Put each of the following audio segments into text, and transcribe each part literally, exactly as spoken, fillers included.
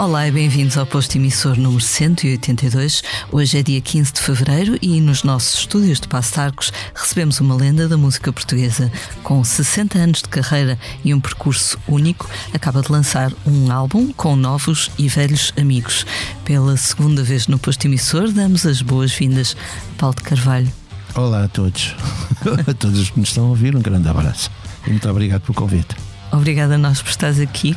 Olá e bem-vindos ao posto emissor número cento e oitenta e dois. Hoje é dia quinze de fevereiro e nos nossos estúdios de Paços de Arcos recebemos uma lenda da música portuguesa. Com sessenta anos de carreira e um percurso único, acaba de lançar um álbum com novos e velhos amigos. Pela segunda vez no posto emissor, damos as boas-vindas a Paulo de Carvalho. Olá a todos, a todos os que nos estão a ouvir, um grande abraço e muito obrigado pelo convite. Obrigada a nós por estares aqui.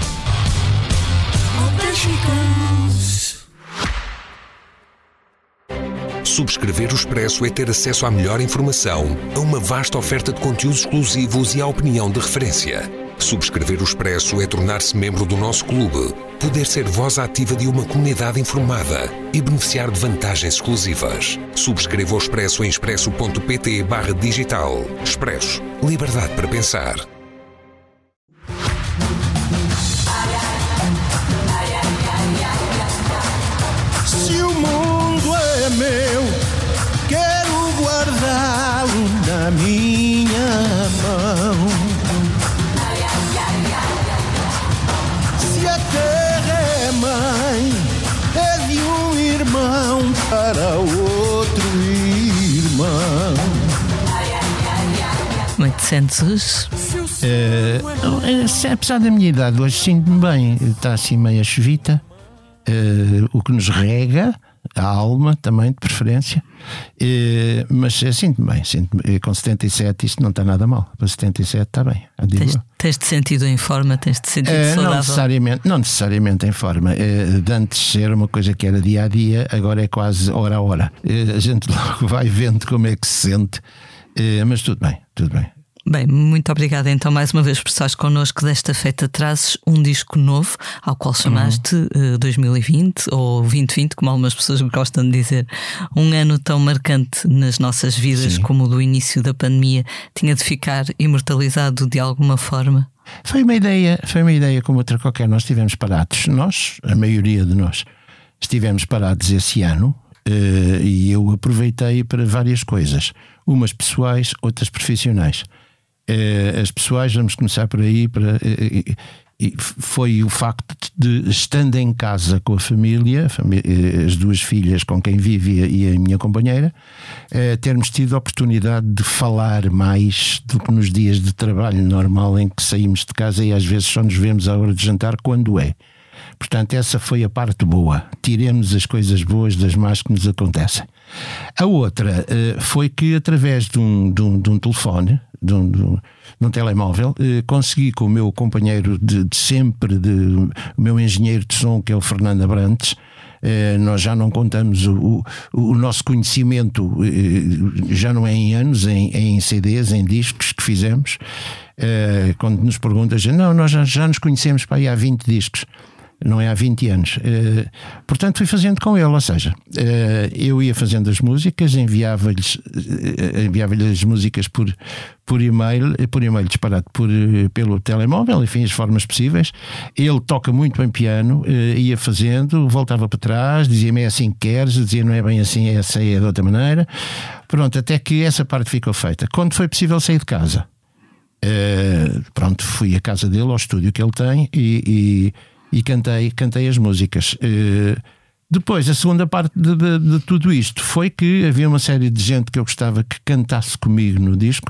Subscrever o Expresso é ter acesso à melhor informação, a uma vasta oferta de conteúdos exclusivos e à opinião de referência. Subscrever o Expresso é tornar-se membro do nosso clube, poder ser voz ativa de uma comunidade informada e beneficiar de vantagens exclusivas. Subscreva o Expresso em expresso.pt barra digital. Expresso. Liberdade para pensar. Se o mundo é meu, quero guardá-lo na minha mão. Se a terra é mãe, é de um irmão para outro irmão. Como é que te sentes hoje? É, apesar da minha idade, hoje sinto-me bem. Está assim meio a chuvita, é, o que nos rega a alma também, de preferência, é, mas é, sinto-me bem, sinto-me, com setenta e sete isto não está nada mal. Para setenta e sete está bem. Tens, tens-te sentido em forma? Tens-te sentido é, saudável? Não necessariamente, não necessariamente em forma. É, de antes era uma coisa que era dia a dia, agora é quase hora a hora. É, a gente logo vai vendo como é que se sente, é, mas tudo bem, tudo bem. Bem, muito obrigada então mais uma vez por estares connosco. Desta feita trazes um disco novo, ao qual chamaste uhum. uh, dois mil e vinte ou vinte vinte, como algumas pessoas gostam de dizer. Um ano tão marcante nas nossas vidas, sim, como o do início da pandemia, tinha de ficar imortalizado de alguma forma? Foi uma ideia, foi uma ideia como outra qualquer. Nós estivemos parados, nós, a maioria de nós, estivemos parados esse ano. Uh, e eu aproveitei para várias coisas, umas pessoais, outras profissionais. Uh, as pessoais, vamos começar por aí, para, uh, uh, foi o facto de, estando em casa com a família, família, as duas filhas com quem vive e a minha companheira, uh, termos tido a oportunidade de falar mais do que nos dias de trabalho normal em que saímos de casa e às vezes só nos vemos à hora de jantar quando é. Portanto, essa foi a parte boa. Tiremos as coisas boas das más que nos acontecem. A outra uh, foi que através de um, de um, de um telefone, de um, de um, de um telemóvel, uh, consegui com o meu companheiro de, de sempre, de, o meu engenheiro de som, que é o Fernando Abrantes. Uh, nós já não contamos o, o, o nosso conhecimento, uh, já não é em anos, em, em C Ds, em discos que fizemos. Uh, quando nos perguntas, não, nós já, já nos conhecemos para aí há vinte discos. Não é há vinte anos. Uh, portanto, fui fazendo com ele, ou seja, uh, eu ia fazendo as músicas, enviava-lhes uh, enviava-lhe as músicas por, por e-mail, por e-mail disparado por, pelo telemóvel, enfim, as formas possíveis. Ele toca muito bem piano, uh, ia fazendo, voltava para trás, dizia-me é assim que queres, dizia não é bem assim, essa é de outra maneira. Pronto, até que essa parte ficou feita. Quando foi possível sair de casa, uh, pronto, fui à casa dele, ao estúdio que ele tem e... e E cantei, cantei as músicas. Uh, depois, a segunda parte de, de, de tudo isto foi que havia uma série de gente que eu gostava que cantasse comigo no disco.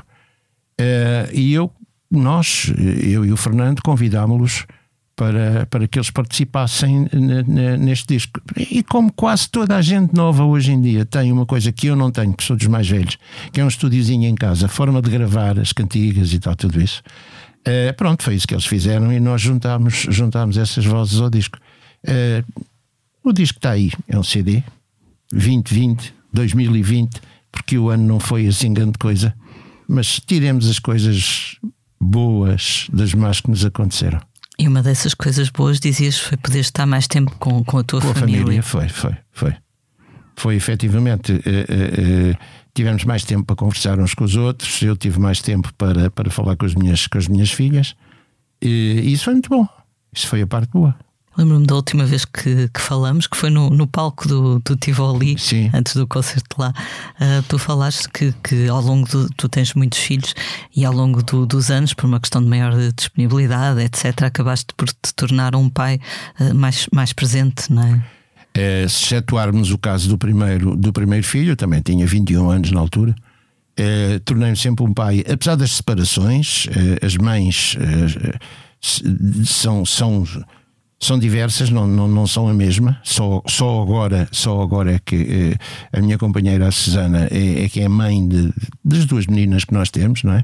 Uh, e eu, nós, eu e o Fernando, convidámos-los para, para que eles participassem neste disco. E como quase toda a gente nova hoje em dia tem uma coisa que eu não tenho, que sou dos mais velhos, que é um estúdiozinho em casa, a forma de gravar as cantigas e tal, tudo isso. Uh, pronto, foi isso que eles fizeram e nós juntámos, juntámos essas vozes ao disco. Uh, o disco está aí, é um C D vinte vinte, dois mil e vinte, porque o ano não foi assim grande coisa, mas tiremos as coisas boas das más que nos aconteceram. E uma dessas coisas boas, dizias, foi poder estar mais tempo com, com a tua com família. Com a família, foi, foi, foi. Foi efetivamente... Uh, uh, uh, tivemos mais tempo para conversar uns com os outros, eu tive mais tempo para, para falar com as minhas, com as minhas filhas, e isso foi muito bom. Isso foi a parte boa. Lembro-me da última vez que, que falamos, que foi no, no palco do, do Tivoli, Sim. antes do concerto lá. Uh, tu falaste que, que ao longo do, tu tens muitos filhos e ao longo do, dos anos, por uma questão de maior disponibilidade, etcétera, acabaste por te tornar um pai uh, mais, mais presente, não é? É, se excetuarmos o caso do primeiro, do primeiro filho, eu também tinha vinte e um anos na altura. É, tornei-me sempre um pai, apesar das separações. É, as mães é, são, são, são diversas, não, não, não são a mesma. Só, só, agora, só agora é que é, a minha companheira, a Susana, é, é que é mãe de, das duas meninas que nós temos, não é?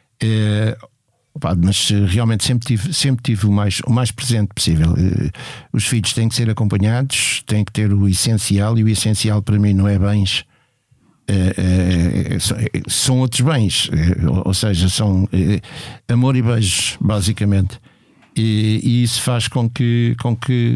É, opa, mas realmente sempre tive, sempre tive o, mais, o mais presente possível. Os filhos têm que ser acompanhados, têm que ter o essencial, e o essencial para mim não é bens. É, é, são outros bens, é, ou seja, são é, amor e beijos, basicamente. E, e isso faz com que, com que,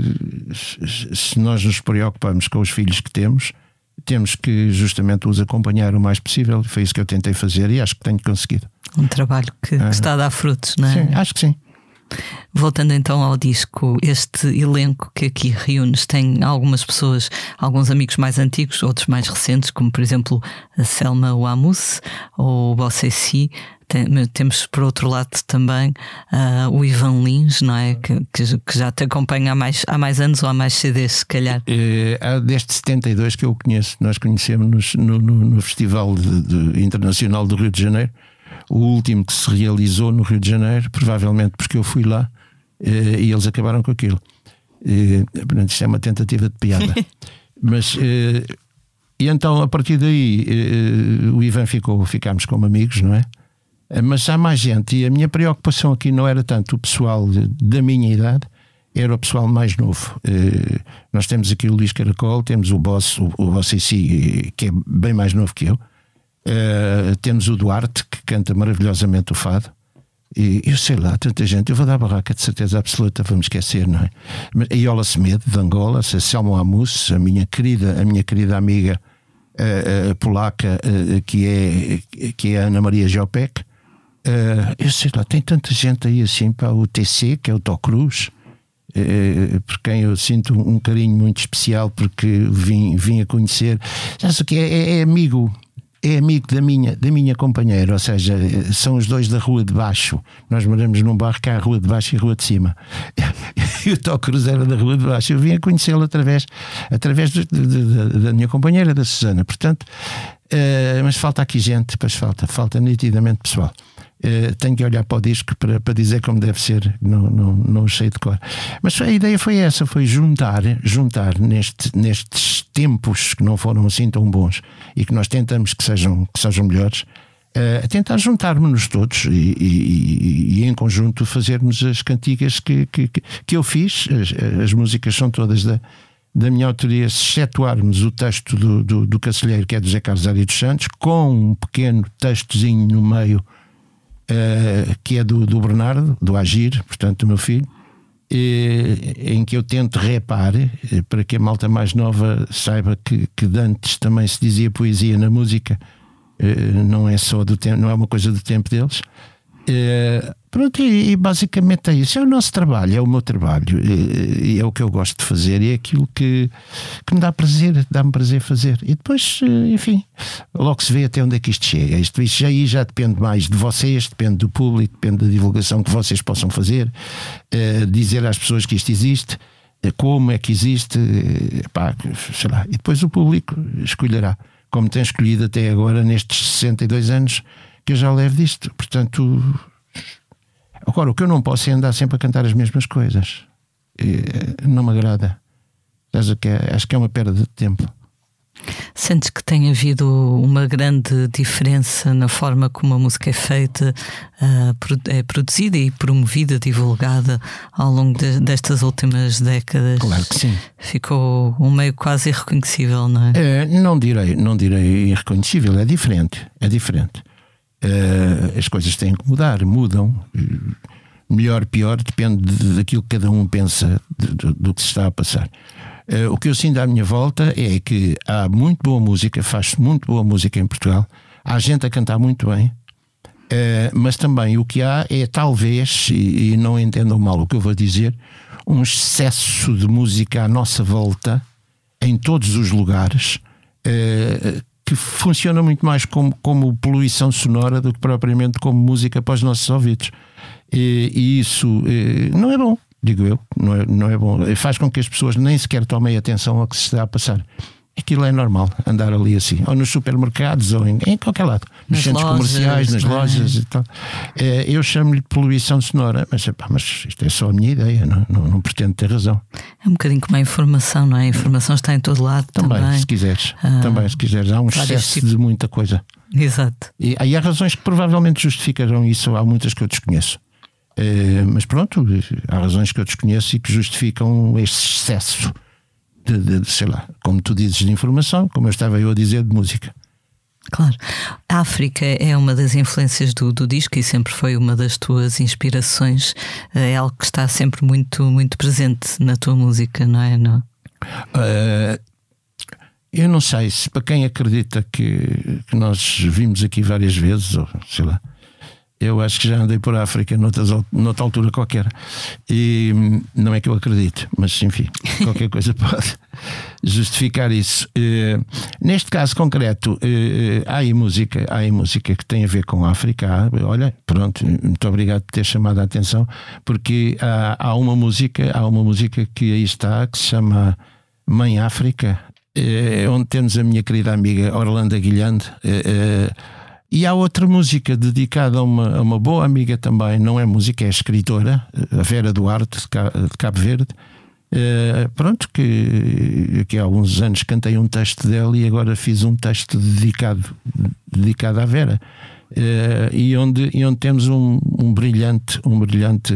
se nós nos preocupamos com os filhos que temos, temos que justamente os acompanhar o mais possível. Foi isso que eu tentei fazer e acho que tenho conseguido. Um trabalho que, que está a dar frutos, não é? Sim, acho que sim. Voltando então ao disco, este elenco que aqui reúnes tem algumas pessoas, alguns amigos mais antigos, outros mais recentes, como por exemplo a Selma Wamus ou o Bossé Si. Tem, temos por outro lado também uh, o Ivan Lins, não é? Que, que, que já te acompanha há mais, há mais anos ou há mais C Ds, se calhar. É, há desde setenta e dois que eu o conheço. Nós conhecemos-nos no, no, no Festival de, de Internacional do Rio de Janeiro, o último que se realizou no Rio de Janeiro, provavelmente porque eu fui lá, eh, e eles acabaram com aquilo. Eh, isto é uma tentativa de piada. Mas eh, e então a partir daí eh, o Ivan ficou, ficámos como amigos, não é? Mas há mais gente, e a minha preocupação aqui não era tanto o pessoal de, da minha idade, era o pessoal mais novo. Eh, nós temos aqui o Luís Caracol, temos o Boss, o, o Boss Si, que é bem mais novo que eu. Uh, temos o Duarte, que canta maravilhosamente o fado, e eu sei lá, tanta gente. Eu vou dar a barraca de certeza absoluta, vamos esquecer, não é? A Iola Semedo, de Angola, a Selma Amus, a minha querida, a minha querida amiga uh, uh, polaca, uh, que, é, que é a Ana Maria Jopek. Uh, eu sei lá, tem tanta gente aí assim, para o T C, que é o Tó Cruz, uh, por quem eu sinto um carinho muito especial, porque vim, vim a conhecer. Já sei o que é, é, é amigo. É amigo da minha, da minha companheira, ou seja, são os dois da rua de baixo. Nós moramos num bairro que há a rua de baixo e a rua de cima. E o Tó Cruz era da rua de baixo. Eu vim a conhecê-lo através, através de, de, de, da minha companheira, da Susana. Portanto, uh, mas falta aqui gente, pois falta, falta nitidamente pessoal. Uh, tenho que olhar para o disco para, para dizer como deve ser, não, não, não sei de cor. Mas a ideia foi essa, foi juntar, juntar neste, nestes tempos que não foram assim tão bons e que nós tentamos que sejam, que sejam melhores, uh, tentar juntarmos-nos todos e, e, e, e em conjunto fazermos as cantigas que, que, que eu fiz. As, as músicas são todas da, da minha autoria, se excetuarmos o texto do, do, do Cacilheiro, que é do José Carlos Ari dos Santos, com um pequeno textozinho no meio, Uh, que é do, do Bernardo, do Agir, portanto do meu filho, e, em que eu tento repar, para que a malta mais nova saiba que, que de antes também se dizia poesia na música, uh, não é só do tempo, não é uma coisa do tempo deles. Uh, pronto, e, e basicamente é isso. É o nosso trabalho, é o meu trabalho, e, e é o que eu gosto de fazer, e é aquilo que, que me dá prazer, dá-me prazer fazer. E depois, uh, enfim, logo se vê até onde é que isto chega. Isto, isto aí já depende mais de vocês, depende do público, depende da divulgação que vocês possam fazer, uh, dizer às pessoas que isto existe, uh, como é que existe, uh, pá, sei lá. E depois o público escolherá, como tem escolhido até agora nestes sessenta e dois anos que eu já levo disto. Portanto, agora o que eu não posso é andar sempre a cantar as mesmas coisas. E não me agrada. Acho que é uma perda de tempo. Sentes que tem havido uma grande diferença na forma como a música é feita, é produzida e promovida, divulgada ao longo de, destas últimas décadas? Claro que sim. Ficou um meio quase irreconhecível, não é? É, não direi, não direi irreconhecível, é diferente, é diferente. Uh, as coisas têm que mudar, mudam. Melhor, pior, depende daquilo que cada um pensa de, de, do que se está a passar. Uh, o que eu sinto à minha volta é que há muito boa música, faz-se muito boa música em Portugal, há gente a cantar muito bem, uh, mas também o que há é, talvez, e, e não entendam mal o que eu vou dizer, um excesso de música à nossa volta, em todos os lugares, eh, que funciona muito mais como, como poluição sonora do que propriamente como música para os nossos ouvidos. E, e isso eh, não é bom, digo eu, não é, não é bom. Faz com que as pessoas nem sequer tomem atenção ao que se está a passar. Aquilo é normal, andar ali assim, ou nos supermercados, ou em, em qualquer lado, nos centros lojas, comerciais, nas lojas é? e tal. É, eu chamo-lhe de poluição sonora, mas, epá, mas isto é só a minha ideia, não, não, não pretendo ter razão. É um bocadinho como a informação, não é? A informação está em todo lado também. Também, se quiseres, ah, também, se quiseres. Há um excesso tipo... de muita coisa. Exato. E aí há razões que provavelmente justificarão isso, há muitas que eu desconheço. É, mas pronto, há razões que eu desconheço e que justificam este excesso. De, de, sei lá, como tu dizes, de informação, como eu estava eu a dizer, de música. Claro. A África é uma das influências do, do disco e sempre foi uma das tuas inspirações. É algo que está sempre muito, muito presente na tua música, não é? Não? Uh, eu não sei se para quem acredita que, que nós vimos aqui várias vezes, ou sei lá, eu acho que já andei por África noutras, noutra altura qualquer. E não é que eu acredite, mas enfim, qualquer coisa pode justificar isso. Uh, neste caso concreto, uh, há aí música, há aí música que tem a ver com a África. Há, olha, pronto, muito obrigado por ter chamado a atenção, porque há, há uma música, há uma música que aí está, que se chama Mãe África, uh, onde temos a minha querida amiga Orlando Guilhande. Uh, uh, E há outra música dedicada a uma, a uma boa amiga também, não é música, é escritora, a Vera Duarte, de Cabo Verde. Uh, pronto, que, que há alguns anos cantei um texto dela e agora fiz um texto dedicado, dedicado à Vera. Uh, e, onde, e onde temos um, um brilhante, um brilhante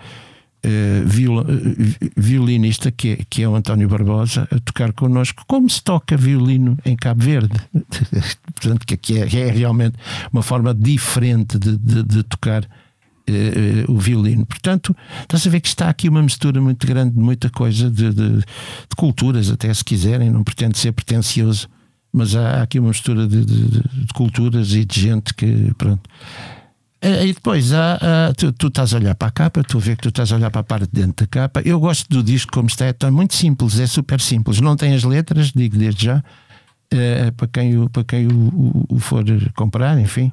uh, viol, violinista que é, que é o António Barbosa, a tocar connosco como se toca violino em Cabo Verde. Portanto, que é, é realmente uma forma diferente de, de, de tocar uh, o violino. Portanto, estás a ver que está aqui uma mistura muito grande de muita coisa, de, de, de culturas, até se quiserem, não pretendo ser pretencioso, mas há aqui uma mistura de, de, de culturas e de gente que, pronto. E depois há, há, tu, tu estás a olhar para a capa, tu vê que tu estás a olhar para a parte de dentro da capa. Eu gosto do disco como está, é muito simples, é super simples, não tem as letras, digo desde já. Uh, para quem, o, para quem o, o, o for comprar, enfim,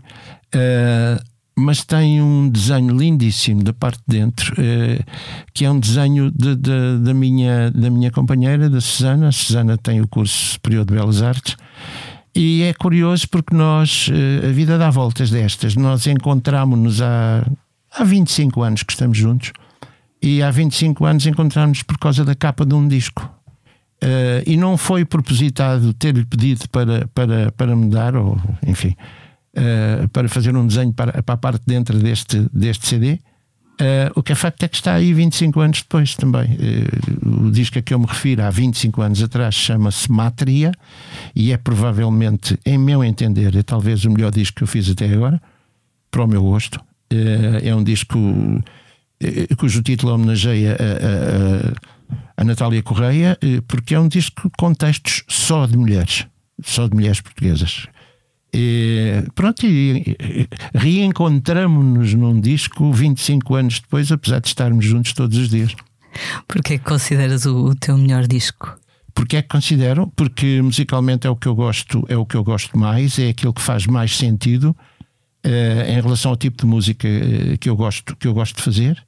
uh, mas tem um desenho lindíssimo da parte de dentro, uh, que é um desenho de, de, da, minha, da minha companheira, da Susana. A Susana tem o curso superior de Belas Artes e é curioso porque nós, uh, a vida dá voltas destas. Nós encontramos-nos há, há vinte e cinco anos que estamos juntos e há vinte e cinco anos encontramos-nos por causa da capa de um disco. Uh, e não foi propositado ter-lhe pedido para, para, para me dar, ou enfim, uh, para fazer um desenho para, para a parte de dentro deste, deste C D. Uh, o que é facto é que está aí vinte e cinco anos depois também. Uh, o disco a que eu me refiro há vinte e cinco anos atrás chama-se Mátria e é provavelmente, em meu entender, é talvez o melhor disco que eu fiz até agora, para o meu gosto. Uh, é um disco uh, cujo título homenageia a, a, a a Natália Correia, porque é um disco com textos só de mulheres, só de mulheres portuguesas. E, pronto, e, e, reencontramos-nos num disco vinte e cinco anos depois, apesar de estarmos juntos todos os dias. Porquê que consideras o, o teu melhor disco? Porque é que considero? Porque musicalmente é o que eu gosto, é o que eu gosto mais, é aquilo que faz mais sentido uh, em relação ao tipo de música uh, que eu gosto, que eu gosto de fazer.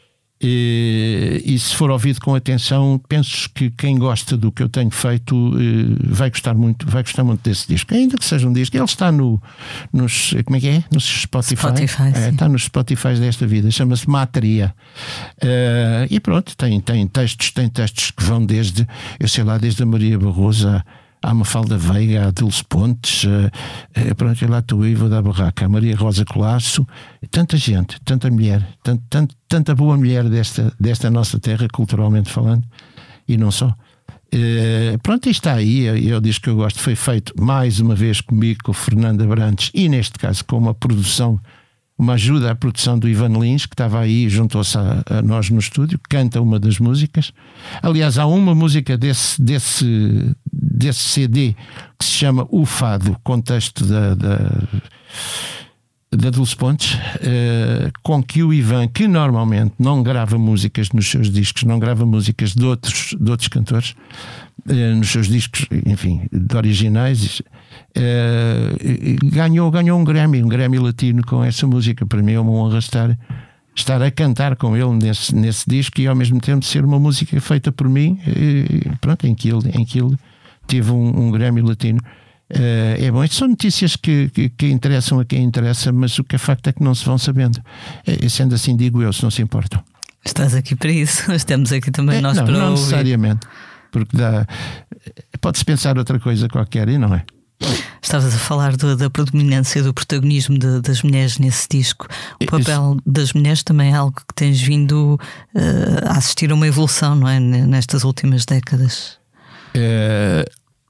E, e se for ouvido com atenção, penso que quem gosta do que eu tenho feito vai gostar muito, vai gostar muito desse disco, ainda que seja um disco. Ele está no, nos, como é que é? Nos Spotify, Spotify é, está nos Spotify desta vida, chama-se Mátria. Uh, e pronto, tem, tem textos, tem textos que vão desde, eu sei lá, desde a Maria Barroso a Há Mafalda Veiga, há Dulce Pontes, uh, uh, pronto, eu lá estou aí, vou dar barraca, a Maria Rosa Colasso, tanta gente, tanta mulher, tant, tant, tanta boa mulher desta, desta nossa terra, culturalmente falando, e não só. Uh, pronto, isto está aí, eu disse que eu gosto, foi feito mais uma vez comigo, com o Fernando Abrantes, e neste caso com uma produção, uma ajuda à produção do Ivan Lins, que estava aí, juntou-se a, a nós no estúdio, canta uma das músicas. Aliás, há uma música desse, desse, desse C D que se chama O Fado, contexto da, da, da Dulce Pontes, uh, com que o Ivan, que normalmente não grava músicas nos seus discos, não grava músicas de outros, de outros cantores, uh, nos seus discos, enfim, de originais, uh, ganhou, ganhou um Grammy, um Grammy latino com essa música. Para mim é uma honra estar, estar a cantar com ele nesse, nesse disco e ao mesmo tempo ser uma música feita por mim, uh, pronto, em que ele, em que ele teve um, um Grammy latino. Uh, é bom, isto são notícias que, que, que interessam a quem interessa, mas o que é facto é que não se vão sabendo. É, sendo assim, digo eu, se não se importam. Estás aqui para isso, estamos aqui também é, nós não, para não ouvir. Necessariamente, porque dá, pode-se pensar outra coisa qualquer e não é. Estavas a falar do, da predominância do protagonismo de, das mulheres nesse disco. O papel Isso. das mulheres também é algo que tens vindo uh, a assistir a uma evolução, não é? Nestas últimas décadas. Uh...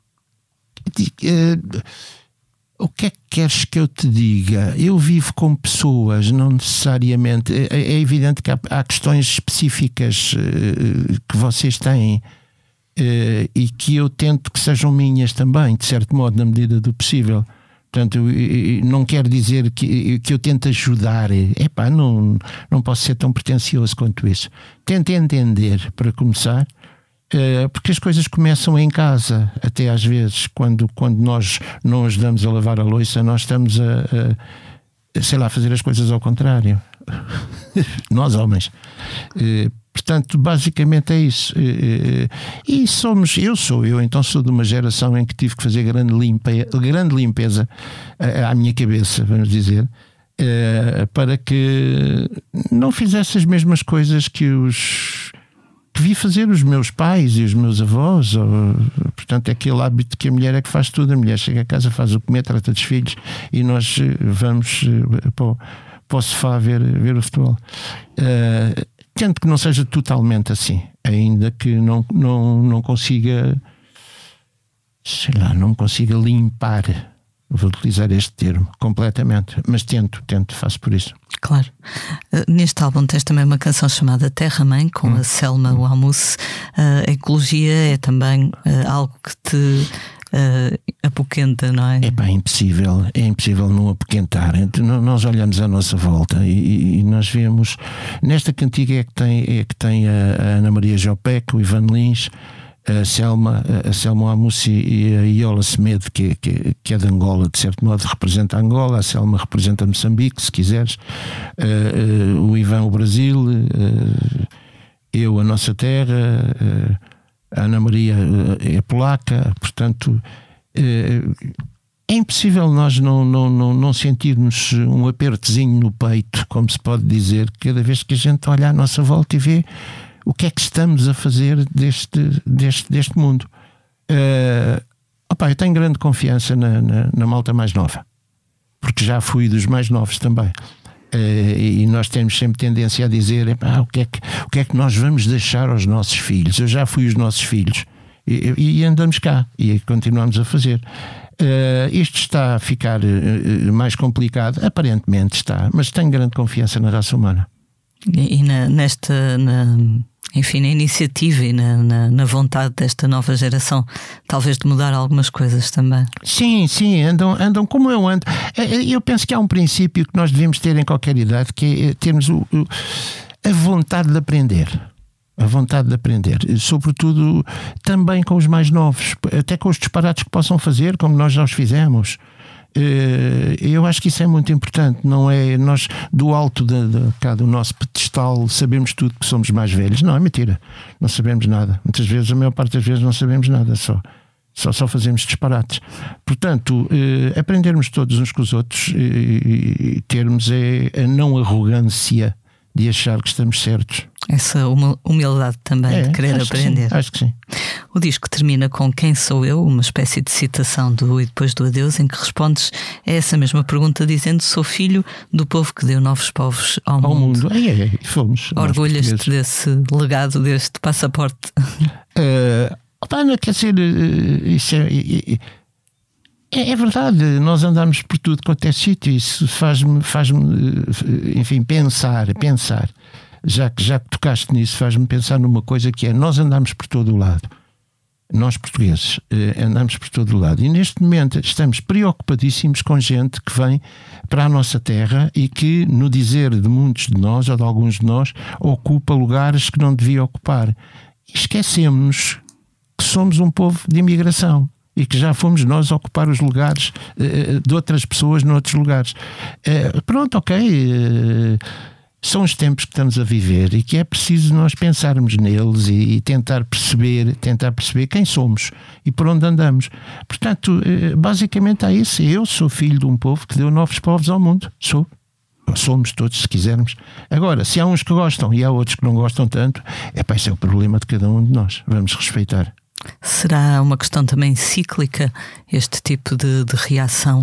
Uh, o que é que queres que eu te diga? Eu vivo com pessoas, não necessariamente. É, é evidente que há, há questões específicas uh, que vocês têm uh, e que eu tento que sejam minhas também, de certo modo, na medida do possível. Portanto, eu, eu não quero dizer que, que eu tento ajudar. Epá, não, não posso ser tão pretencioso quanto isso. Tento entender, para começar. Uh, porque as coisas começam em casa, até às vezes, quando, quando nós não ajudamos a lavar a louça, nós estamos a, a sei lá, fazer as coisas ao contrário. Nós, homens. Uh, portanto, basicamente é isso. Uh, e somos, eu sou eu, então sou de uma geração em que tive que fazer grande, limpe, grande limpeza à minha cabeça, vamos dizer, uh, para que não fizesse as mesmas coisas que os. que vi fazer os meus pais e os meus avós. Ou, portanto, é aquele hábito que a mulher é que faz tudo. A mulher chega a casa, faz o comer, trata dos filhos e nós vamos para o, para o sofá ver, ver o futebol. Uh, tento que não seja totalmente assim, ainda que não, não, não consiga, sei lá, não consiga limpar, vou utilizar este termo, completamente, mas tento, tento, faço por isso. Claro. Uh, neste álbum tens também uma canção chamada Terra Mãe, com hum. a Selma Wamousse. Uh, a ecologia é também uh, algo que te uh, apoquenta, não é? É bem impossível, é impossível não apoquentar. Nós olhamos à nossa volta e, e nós vemos, nesta cantiga é que tem, é que tem a, a Ana Maria Jopek, o Ivan Lins, a Selma, a Selma Wamousse e a Iola Semedo, que, que, que é de Angola, de certo modo representa Angola, a Selma representa Moçambique, se quiseres, uh, uh, o Ivan o Brasil, uh, eu a nossa terra, uh, a Ana Maria uh, é polaca, portanto uh, é impossível nós não, não, não, não sentirmos um apertozinho no peito, como se pode dizer, cada vez que a gente olha à nossa volta e vê o que é que estamos a fazer deste, deste, deste mundo. Uh, opa, eu tenho grande confiança na, na, na malta mais nova, porque já fui dos mais novos também. Uh, e nós temos sempre tendência a dizer epá, o, que é que, o que é que nós vamos deixar aos nossos filhos. Eu já fui os nossos filhos e, e andamos cá e continuamos a fazer. Uh, isto está a ficar uh, mais complicado, aparentemente está, mas tenho grande confiança na raça humana. E, e na, nesta, na, enfim, na iniciativa e na, na, na vontade desta nova geração, talvez de mudar algumas coisas também. Sim, sim, andam, andam como eu ando. Eu penso que há um princípio que nós devemos ter em qualquer idade, que é termos o, o, a vontade de aprender. A vontade de aprender, sobretudo também com os mais novos, até com os disparates que possam fazer, como nós já os fizemos. Eu acho que isso é muito importante. Não é nós do alto de, de, cá do nosso pedestal sabemos tudo, que somos mais velhos. Não, é mentira, não sabemos nada. Muitas vezes, a maior parte das vezes não sabemos nada, só, só, só fazemos disparates. Portanto, eh, aprendermos todos uns com os outros e, e termos é, a não arrogância de achar que estamos certos. Essa humildade também, é, de querer acho aprender. Que sim, acho que sim. O disco termina com Quem Sou Eu? Uma espécie de citação do E Depois do Adeus, em que respondes a essa mesma pergunta dizendo: sou filho do povo que deu novos povos ao, ao mundo. mundo. É, é, fomos. Orgulhas-te desse legado, deste passaporte? Uh, opa, não, quer dizer, isso é, é, é verdade. Nós andamos por tudo quanto é sítio. Isso faz-me, faz-me, enfim, pensar, pensar. Já que, já que tocaste nisso, faz-me pensar numa coisa que é: nós andamos por todo o lado. nós portugueses, andamos por todo o lado e neste momento estamos preocupadíssimos com gente que vem para a nossa terra e que, no dizer de muitos de nós ou de alguns de nós, ocupa lugares que não devia ocupar. E esquecemos que somos um povo de imigração e que já fomos nós a ocupar os lugares uh, de outras pessoas noutros lugares. Uh, pronto, ok. Uh, São os tempos que estamos a viver e que é preciso nós pensarmos neles e, e tentar perceber, tentar perceber quem somos e por onde andamos. Portanto, basicamente é isso. Eu sou filho de um povo que deu novos povos ao mundo. Sou. Somos todos, se quisermos. Agora, se há uns que gostam e há outros que não gostam tanto, é para esse é o problema de cada um de nós. Vamos respeitar. Será uma questão também cíclica este tipo de, de reação?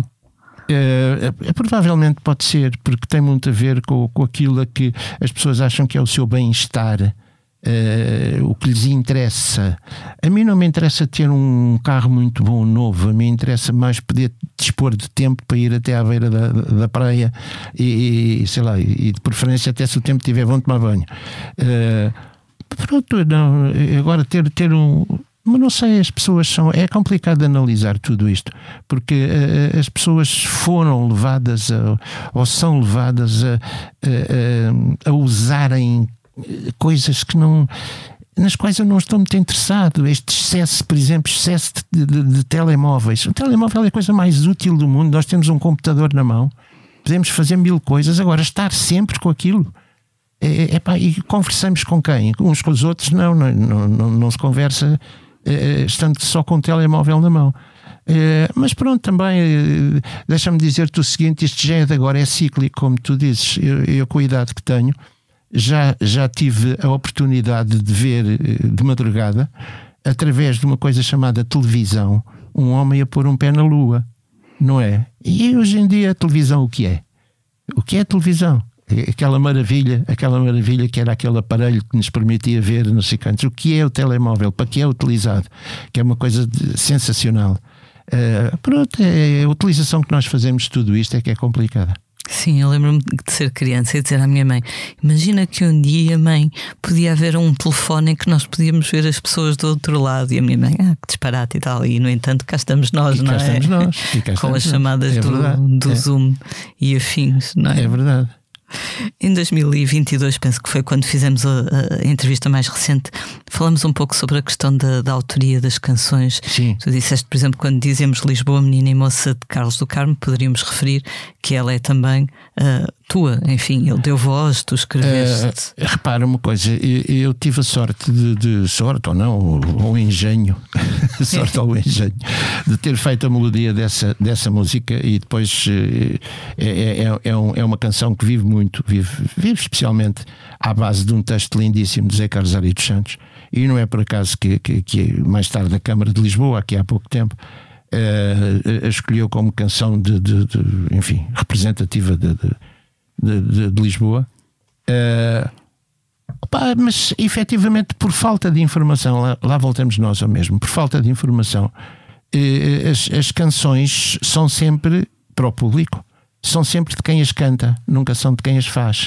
É, é, provavelmente pode ser, porque tem muito a ver com, com aquilo a que as pessoas acham que é o seu bem-estar, é, o que lhes interessa. A mim não me interessa ter um carro muito bom, novo. A mim interessa mais poder dispor de tempo para ir até à beira da, da praia e, e sei lá, e de preferência até se o tempo estiver bom tomar banho. É, pronto, não, agora ter, ter um... Mas não sei, as pessoas são... É complicado analisar tudo isto, porque uh, as pessoas foram levadas a, ou são levadas a, a, a usarem coisas que não... nas quais eu não estou muito interessado. Este excesso, por exemplo, excesso de, de, de telemóveis. O telemóvel é a coisa mais útil do mundo. Nós temos um computador na mão, podemos fazer mil coisas. Agora, estar sempre com aquilo... É, é, pá, e conversamos com quem? Uns com os outros? Não, não, não, não, não se conversa... estando só com o telemóvel na mão. Mas pronto, também deixa-me dizer-te o seguinte: isto já é de agora, é cíclico, como tu dizes. Eu, eu com a idade que tenho já, já tive a oportunidade de ver de madrugada, através de uma coisa chamada televisão, um homem a pôr um pé na lua, não é? E hoje em dia a televisão o que é? O que é a televisão? Aquela maravilha, aquela maravilha que era aquele aparelho que nos permitia ver não sei quantos. O que é o telemóvel? Para que é utilizado? Que é uma coisa de, sensacional. Uh, pronto, é a utilização que nós fazemos de tudo isto é que é complicada. Sim, eu lembro-me de ser criança e dizer à minha mãe: imagina que um dia, mãe, podia haver um telefone em que nós podíamos ver as pessoas do outro lado. E a minha mãe: ah, que disparate e tal. E no entanto cá estamos nós, e não cá é? Estamos nós. E cá Com estamos as chamadas nós. É do, do é. Zoom e afins, não é? É verdade. Em dois mil e vinte e dois, penso que foi quando fizemos a, a entrevista mais recente, falamos um pouco sobre a questão da, da autoria das canções. Sim. Tu disseste, por exemplo, quando dizemos Lisboa, Menina e Moça de Carlos do Carmo, poderíamos referir que ela é também uh, tua. Enfim, ele deu voz, tu escreveste. Uh, repara uma coisa, eu, eu tive a sorte de, de sorte ou não, ou, ou engenho, sorte ou engenho, de ter feito a melodia dessa, dessa música e depois uh, é, é, é, um, é uma canção que vive muito, vive, vive especialmente à base de um texto lindíssimo de Zé Carlos Ari dos Santos. E não é por acaso que, que, que mais tarde a Câmara de Lisboa, aqui há pouco tempo, uh, a escolheu como canção de, de, de enfim, representativa de, de, de, de, de Lisboa. Uh, opa, mas efetivamente por falta de informação, lá, lá voltamos nós ao mesmo, por falta de informação, uh, as, as canções são sempre para o público, são sempre de quem as canta, nunca são de quem as faz.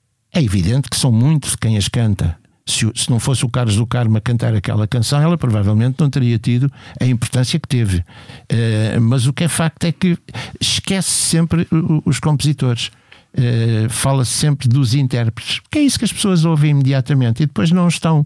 É evidente que são muito de quem as canta. Se, se não fosse o Carlos do Carmo a cantar aquela canção, ela provavelmente não teria tido a importância que teve. Uh, mas o que é facto é que esquece sempre os compositores. Uh, fala-se sempre dos intérpretes, que é isso que as pessoas ouvem imediatamente e depois não estão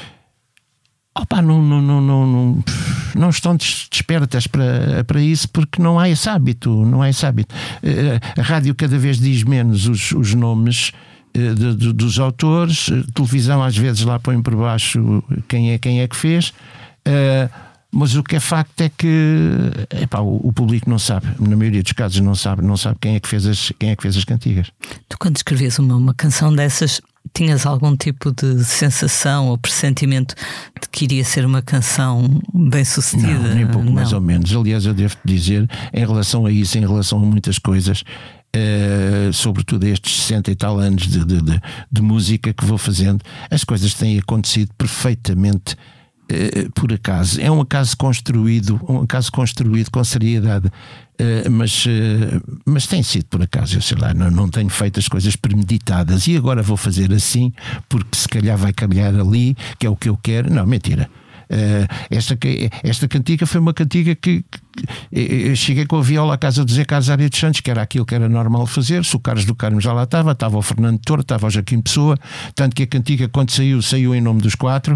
opa, não, não, não, não, não, não estão despertas para, para isso, porque não há esse hábito, não há esse hábito. Uh, a rádio cada vez diz menos os, os nomes De, de, dos autores, a televisão às vezes lá põe por baixo quem é, quem é que fez, uh, mas o que é facto é que epá, o, o público não sabe, na maioria dos casos não sabe, não sabe quem é que fez as, quem é que fez as cantigas. Tu, quando escrevias uma, uma canção dessas, tinhas algum tipo de sensação ou pressentimento de que iria ser uma canção bem sucedida? Não, nem pouco, não. Mais ou menos. Aliás, eu devo-te dizer, em relação a isso, em relação a muitas coisas, Uh, sobretudo estes sessenta e tal anos de, de, de, de música que vou fazendo, as coisas têm acontecido perfeitamente uh, por acaso. É um acaso construído, um acaso construído com seriedade, uh, mas, uh, mas tem sido por acaso. Eu sei lá, não, não tenho feito as coisas premeditadas e agora vou fazer assim porque se calhar vai calhar ali, que é o que eu quero. Não, mentira. esta, esta cantiga foi uma cantiga que, que eu cheguei com a viola à casa do Zé Carlos Aria dos Santos, que era aquilo que era normal fazer. Se o Carlos do Carmo já lá estava, estava o Fernando Torre, estava o Joaquim Pessoa, tanto que a cantiga, quando saiu, saiu em nome dos quatro,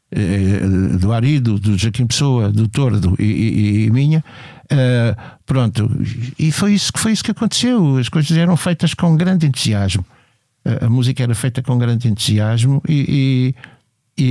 do Ari, do, do Joaquim Pessoa, do Tordo e, e, e minha. Uh, pronto, e foi isso, foi isso que aconteceu. As coisas eram feitas com grande entusiasmo. A música era feita com grande entusiasmo e, e,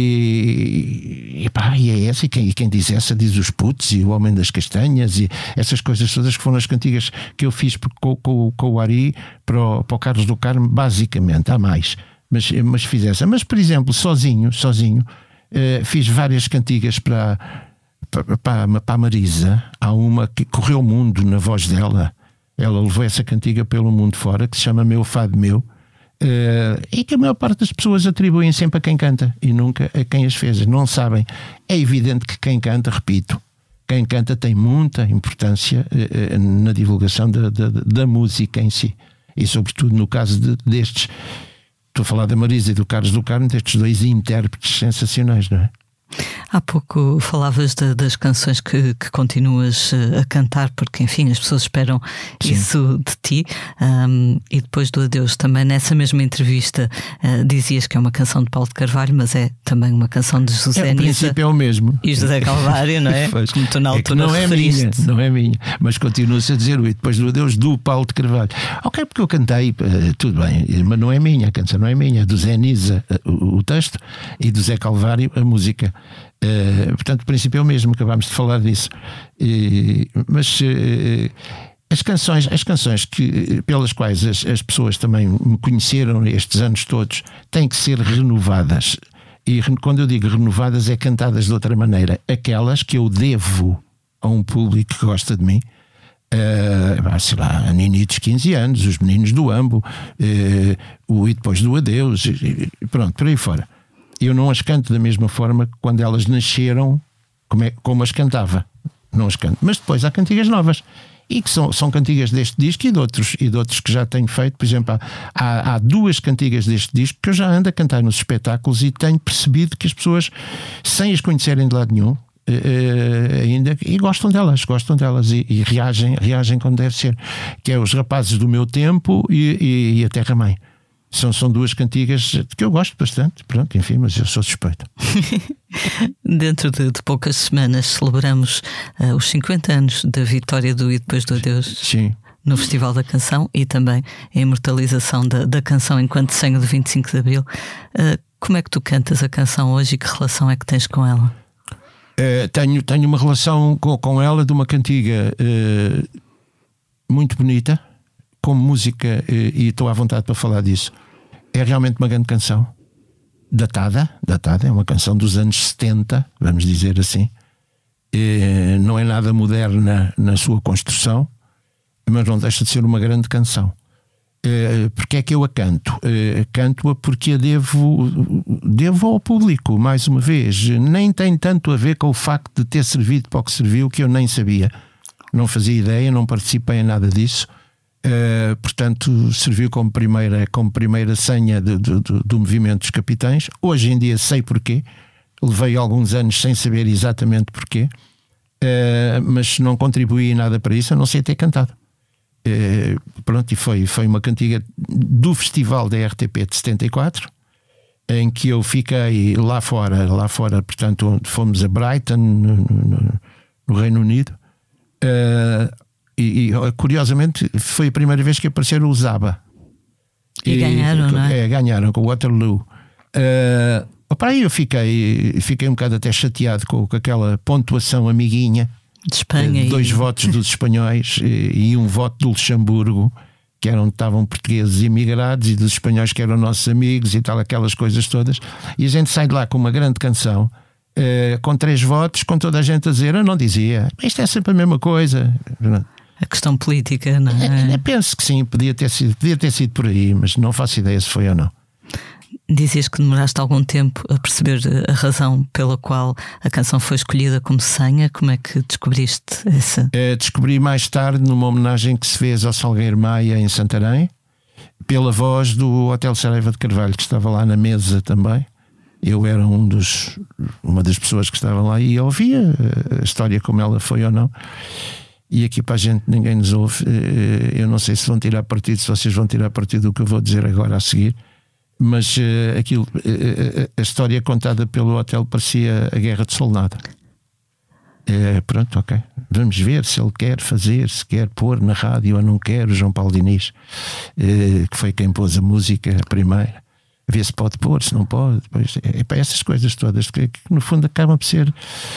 e, e, pá, e é essa. E quem, e quem diz essa diz os Putos e o Homem das Castanhas e essas coisas todas, que foram as cantigas que eu fiz com, com, com o Ari para o, para o Carlos do Carmo, basicamente. Há mais, mas, mas fiz essa. Mas, por exemplo, sozinho, sozinho, uh, fiz várias cantigas para, para, para, para a Marisa. Há uma que correu o mundo na voz dela. Ela levou essa cantiga pelo mundo fora, que se chama Meu Fado Meu. Uh, e que a maior parte das pessoas atribuem sempre a quem canta e nunca a quem as fez. Não sabem. É evidente que quem canta, repito, quem canta tem muita importância uh, na divulgação da, da, da música em si. E sobretudo no caso de, destes, estou a falar da Marisa e do Carlos do Carmo, destes dois intérpretes sensacionais, não é? Há pouco falavas de, das canções que, que continuas a cantar, porque enfim as pessoas esperam Sim. isso de ti, um, e depois do Adeus também nessa mesma entrevista uh, dizias que é uma canção de Paulo de Carvalho, mas é também uma canção de José é, Nisa. O princípio é o mesmo. E José Calvário, não é? Pois, como tu na altura é não referiste. É minha, não é minha, mas continua-se a dizer o e depois do Adeus do Paulo de Carvalho. Ok, porque eu cantei, uh, tudo bem, mas não é minha, a canção não é minha, é do Zé Nisa uh, o, o texto e do Zé Calvário a música. Uh, portanto, o princípio é o mesmo, acabámos de falar disso. Uh, mas uh, as canções, as canções que, pelas quais as, as pessoas também me conheceram estes anos todos têm que ser renovadas. E quando eu digo renovadas, é cantadas de outra maneira. Aquelas que eu devo a um público que gosta de mim. Uh, sei lá, a Nini dos quinze anos, os Meninos do Ambo, uh, o E Depois do Adeus, e, pronto, por aí fora. Eu não as canto da mesma forma que quando elas nasceram, como, é, como as cantava. Não as canto. Mas depois há cantigas novas. E que são, são cantigas deste disco e de, outros, e de outros que já tenho feito. Por exemplo, há, há duas cantigas deste disco que eu já ando a cantar nos espetáculos e tenho percebido que as pessoas, sem as conhecerem de lado nenhum, Uh, ainda e gostam delas, gostam delas e, e reagem, reagem como deve ser. Que é Os Rapazes do Meu Tempo e, e, e A Terra Mãe. São, são duas cantigas que eu gosto bastante. Pronto, enfim, mas eu sou suspeito. Dentro de, de poucas semanas celebramos uh, os cinquenta anos da vitória do E Depois do Adeus. Sim. No Festival da Canção e também a imortalização da, da canção enquanto desenho do vinte e cinco de Abril. Uh, como é que tu cantas a canção hoje e que relação é que tens com ela? Uh, tenho, tenho uma relação com, com ela de uma cantiga uh, muito bonita, como música, uh, e estou à vontade para falar disso. É realmente uma grande canção, datada, datada, é uma canção dos anos setenta, vamos dizer assim. Uh, não é nada moderna na sua construção, mas não deixa de ser uma grande canção. Uh, porque é que eu a canto? Uh, canto-a porque a devo, devo ao público, mais uma vez. Nem tem tanto a ver com o facto de ter servido para o que serviu, que eu nem sabia. Não fazia ideia, não participei em nada disso. Uh, portanto, serviu como primeira, como primeira senha de, de, de, do movimento dos capitães. Hoje em dia sei porquê. Levei alguns anos sem saber exatamente porquê. Uh, mas não contribuí nada para isso, a não ser ter cantado. Uh, pronto, e foi, foi uma cantiga do festival da R T P de setenta e quatro, em que eu fiquei lá fora, lá fora, portanto, fomos a Brighton, no, no, no Reino Unido, uh, e, e curiosamente foi a primeira vez que apareceram os ABBA. E, e ganharam, não é? É, ganharam com o Waterloo. Uh, opa, aí eu fiquei, fiquei um bocado até chateado com, com aquela pontuação amiguinha. De Espanha, dois e... votos dos espanhóis e, e um voto do Luxemburgo, que eram, estavam portugueses imigrados, e dos espanhóis que eram nossos amigos e tal, aquelas coisas todas. E a gente sai de lá com uma grande canção, uh, com três votos, com toda a gente a dizer: eu não dizia, isto é sempre a mesma coisa. A questão política, não é? é? Penso que sim, podia ter sido, podia ter sido por aí, mas não faço ideia se foi ou não. Dizias que demoraste algum tempo a perceber a razão pela qual a canção foi escolhida como senha. Como é que descobriste essa? É, descobri mais tarde numa homenagem que se fez ao Salgueiro Maia em Santarém, pela voz do Hotel Saraiva de Carvalho, que estava lá na mesa também. Eu era um dos, uma das pessoas que estavam lá e ouvia a história como ela foi ou não. E aqui para a gente ninguém nos ouve. Eu não sei se vão tirar partido, se vocês vão tirar partido do que eu vou dizer agora a seguir. Mas uh, aquilo, uh, a história contada pelo hotel parecia a Guerra de Solnado. Uh, pronto, ok. Vamos ver se ele quer fazer, se quer pôr na rádio ou não quer. O João Paulo Diniz, uh, que foi quem pôs a música a primeira. Ver se pode pôr, se não pode. Depois, é, é para essas coisas todas que, que no fundo acabam por ser,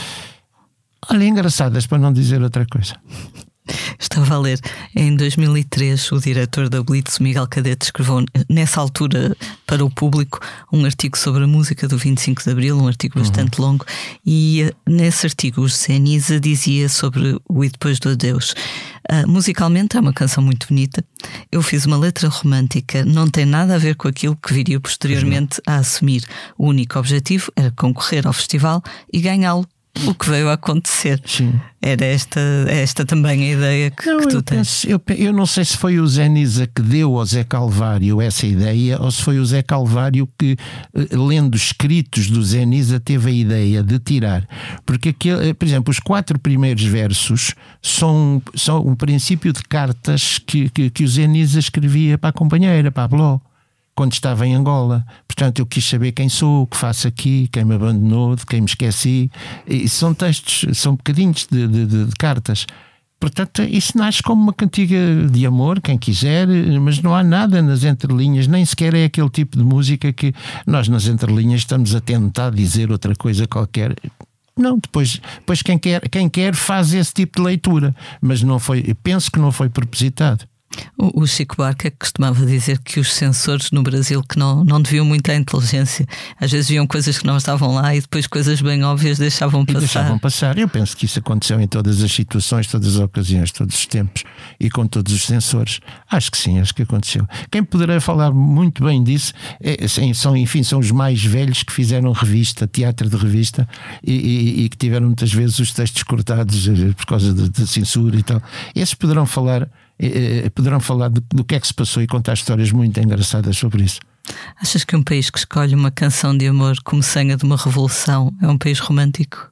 olha, engraçadas, para não dizer outra coisa. Estava a ler, em dois mil e três o diretor da Blitz, Miguel Cadete, escreveu nessa altura para o público um artigo sobre a música do vinte e cinco de Abril, um artigo bastante uhum. longo, e nesse artigo o José Nisa dizia sobre o E Depois do Adeus. Uh, musicalmente é uma canção muito bonita. Eu fiz uma letra romântica, não tem nada a ver com aquilo que viria posteriormente a assumir. O único objetivo era concorrer ao festival e ganhá-lo. O que veio a acontecer. Sim. Era esta, esta também a ideia que, não, que tu eu tens. Penso, eu, eu não sei se foi o Zé Nisa que deu ao Zé Calvário essa ideia ou se foi o Zé Calvário que, lendo escritos do Zé Nisa, teve a ideia de tirar. Porque, aquele, por exemplo, os quatro primeiros versos são, são um princípio de cartas que, que, que o Zé Nisa escrevia para a companheira, para a Bló, quando estava em Angola. Portanto, eu quis saber quem sou, o que faço aqui, quem me abandonou, de quem me esqueci. E são textos, são bocadinhos de, de, de, de cartas. Portanto, isso nasce como uma cantiga de amor, quem quiser, mas não há nada nas entrelinhas, nem sequer é aquele tipo de música que nós nas entrelinhas estamos a tentar dizer outra coisa qualquer. Não, depois, depois quem quer, quem quer faz esse tipo de leitura, mas não foi, penso que não foi propositado. O, o Chico Buarque costumava dizer que os censores no Brasil que não, não deviam muita inteligência, às vezes viam coisas que não estavam lá e depois coisas bem óbvias deixavam passar. E deixavam passar. Eu penso que isso aconteceu em todas as situações, todas as ocasiões, todos os tempos e com todos os censores. Acho que sim, acho que aconteceu. Quem poderá falar muito bem disso é, são, enfim, são os mais velhos que fizeram revista, teatro de revista e, e, e que tiveram muitas vezes os textos cortados por causa de, de censura e tal. Esses poderão falar poderão falar do, do que é que se passou e contar histórias muito engraçadas sobre isso. Achas que um país que escolhe uma canção de amor como senha de uma revolução é um país romântico?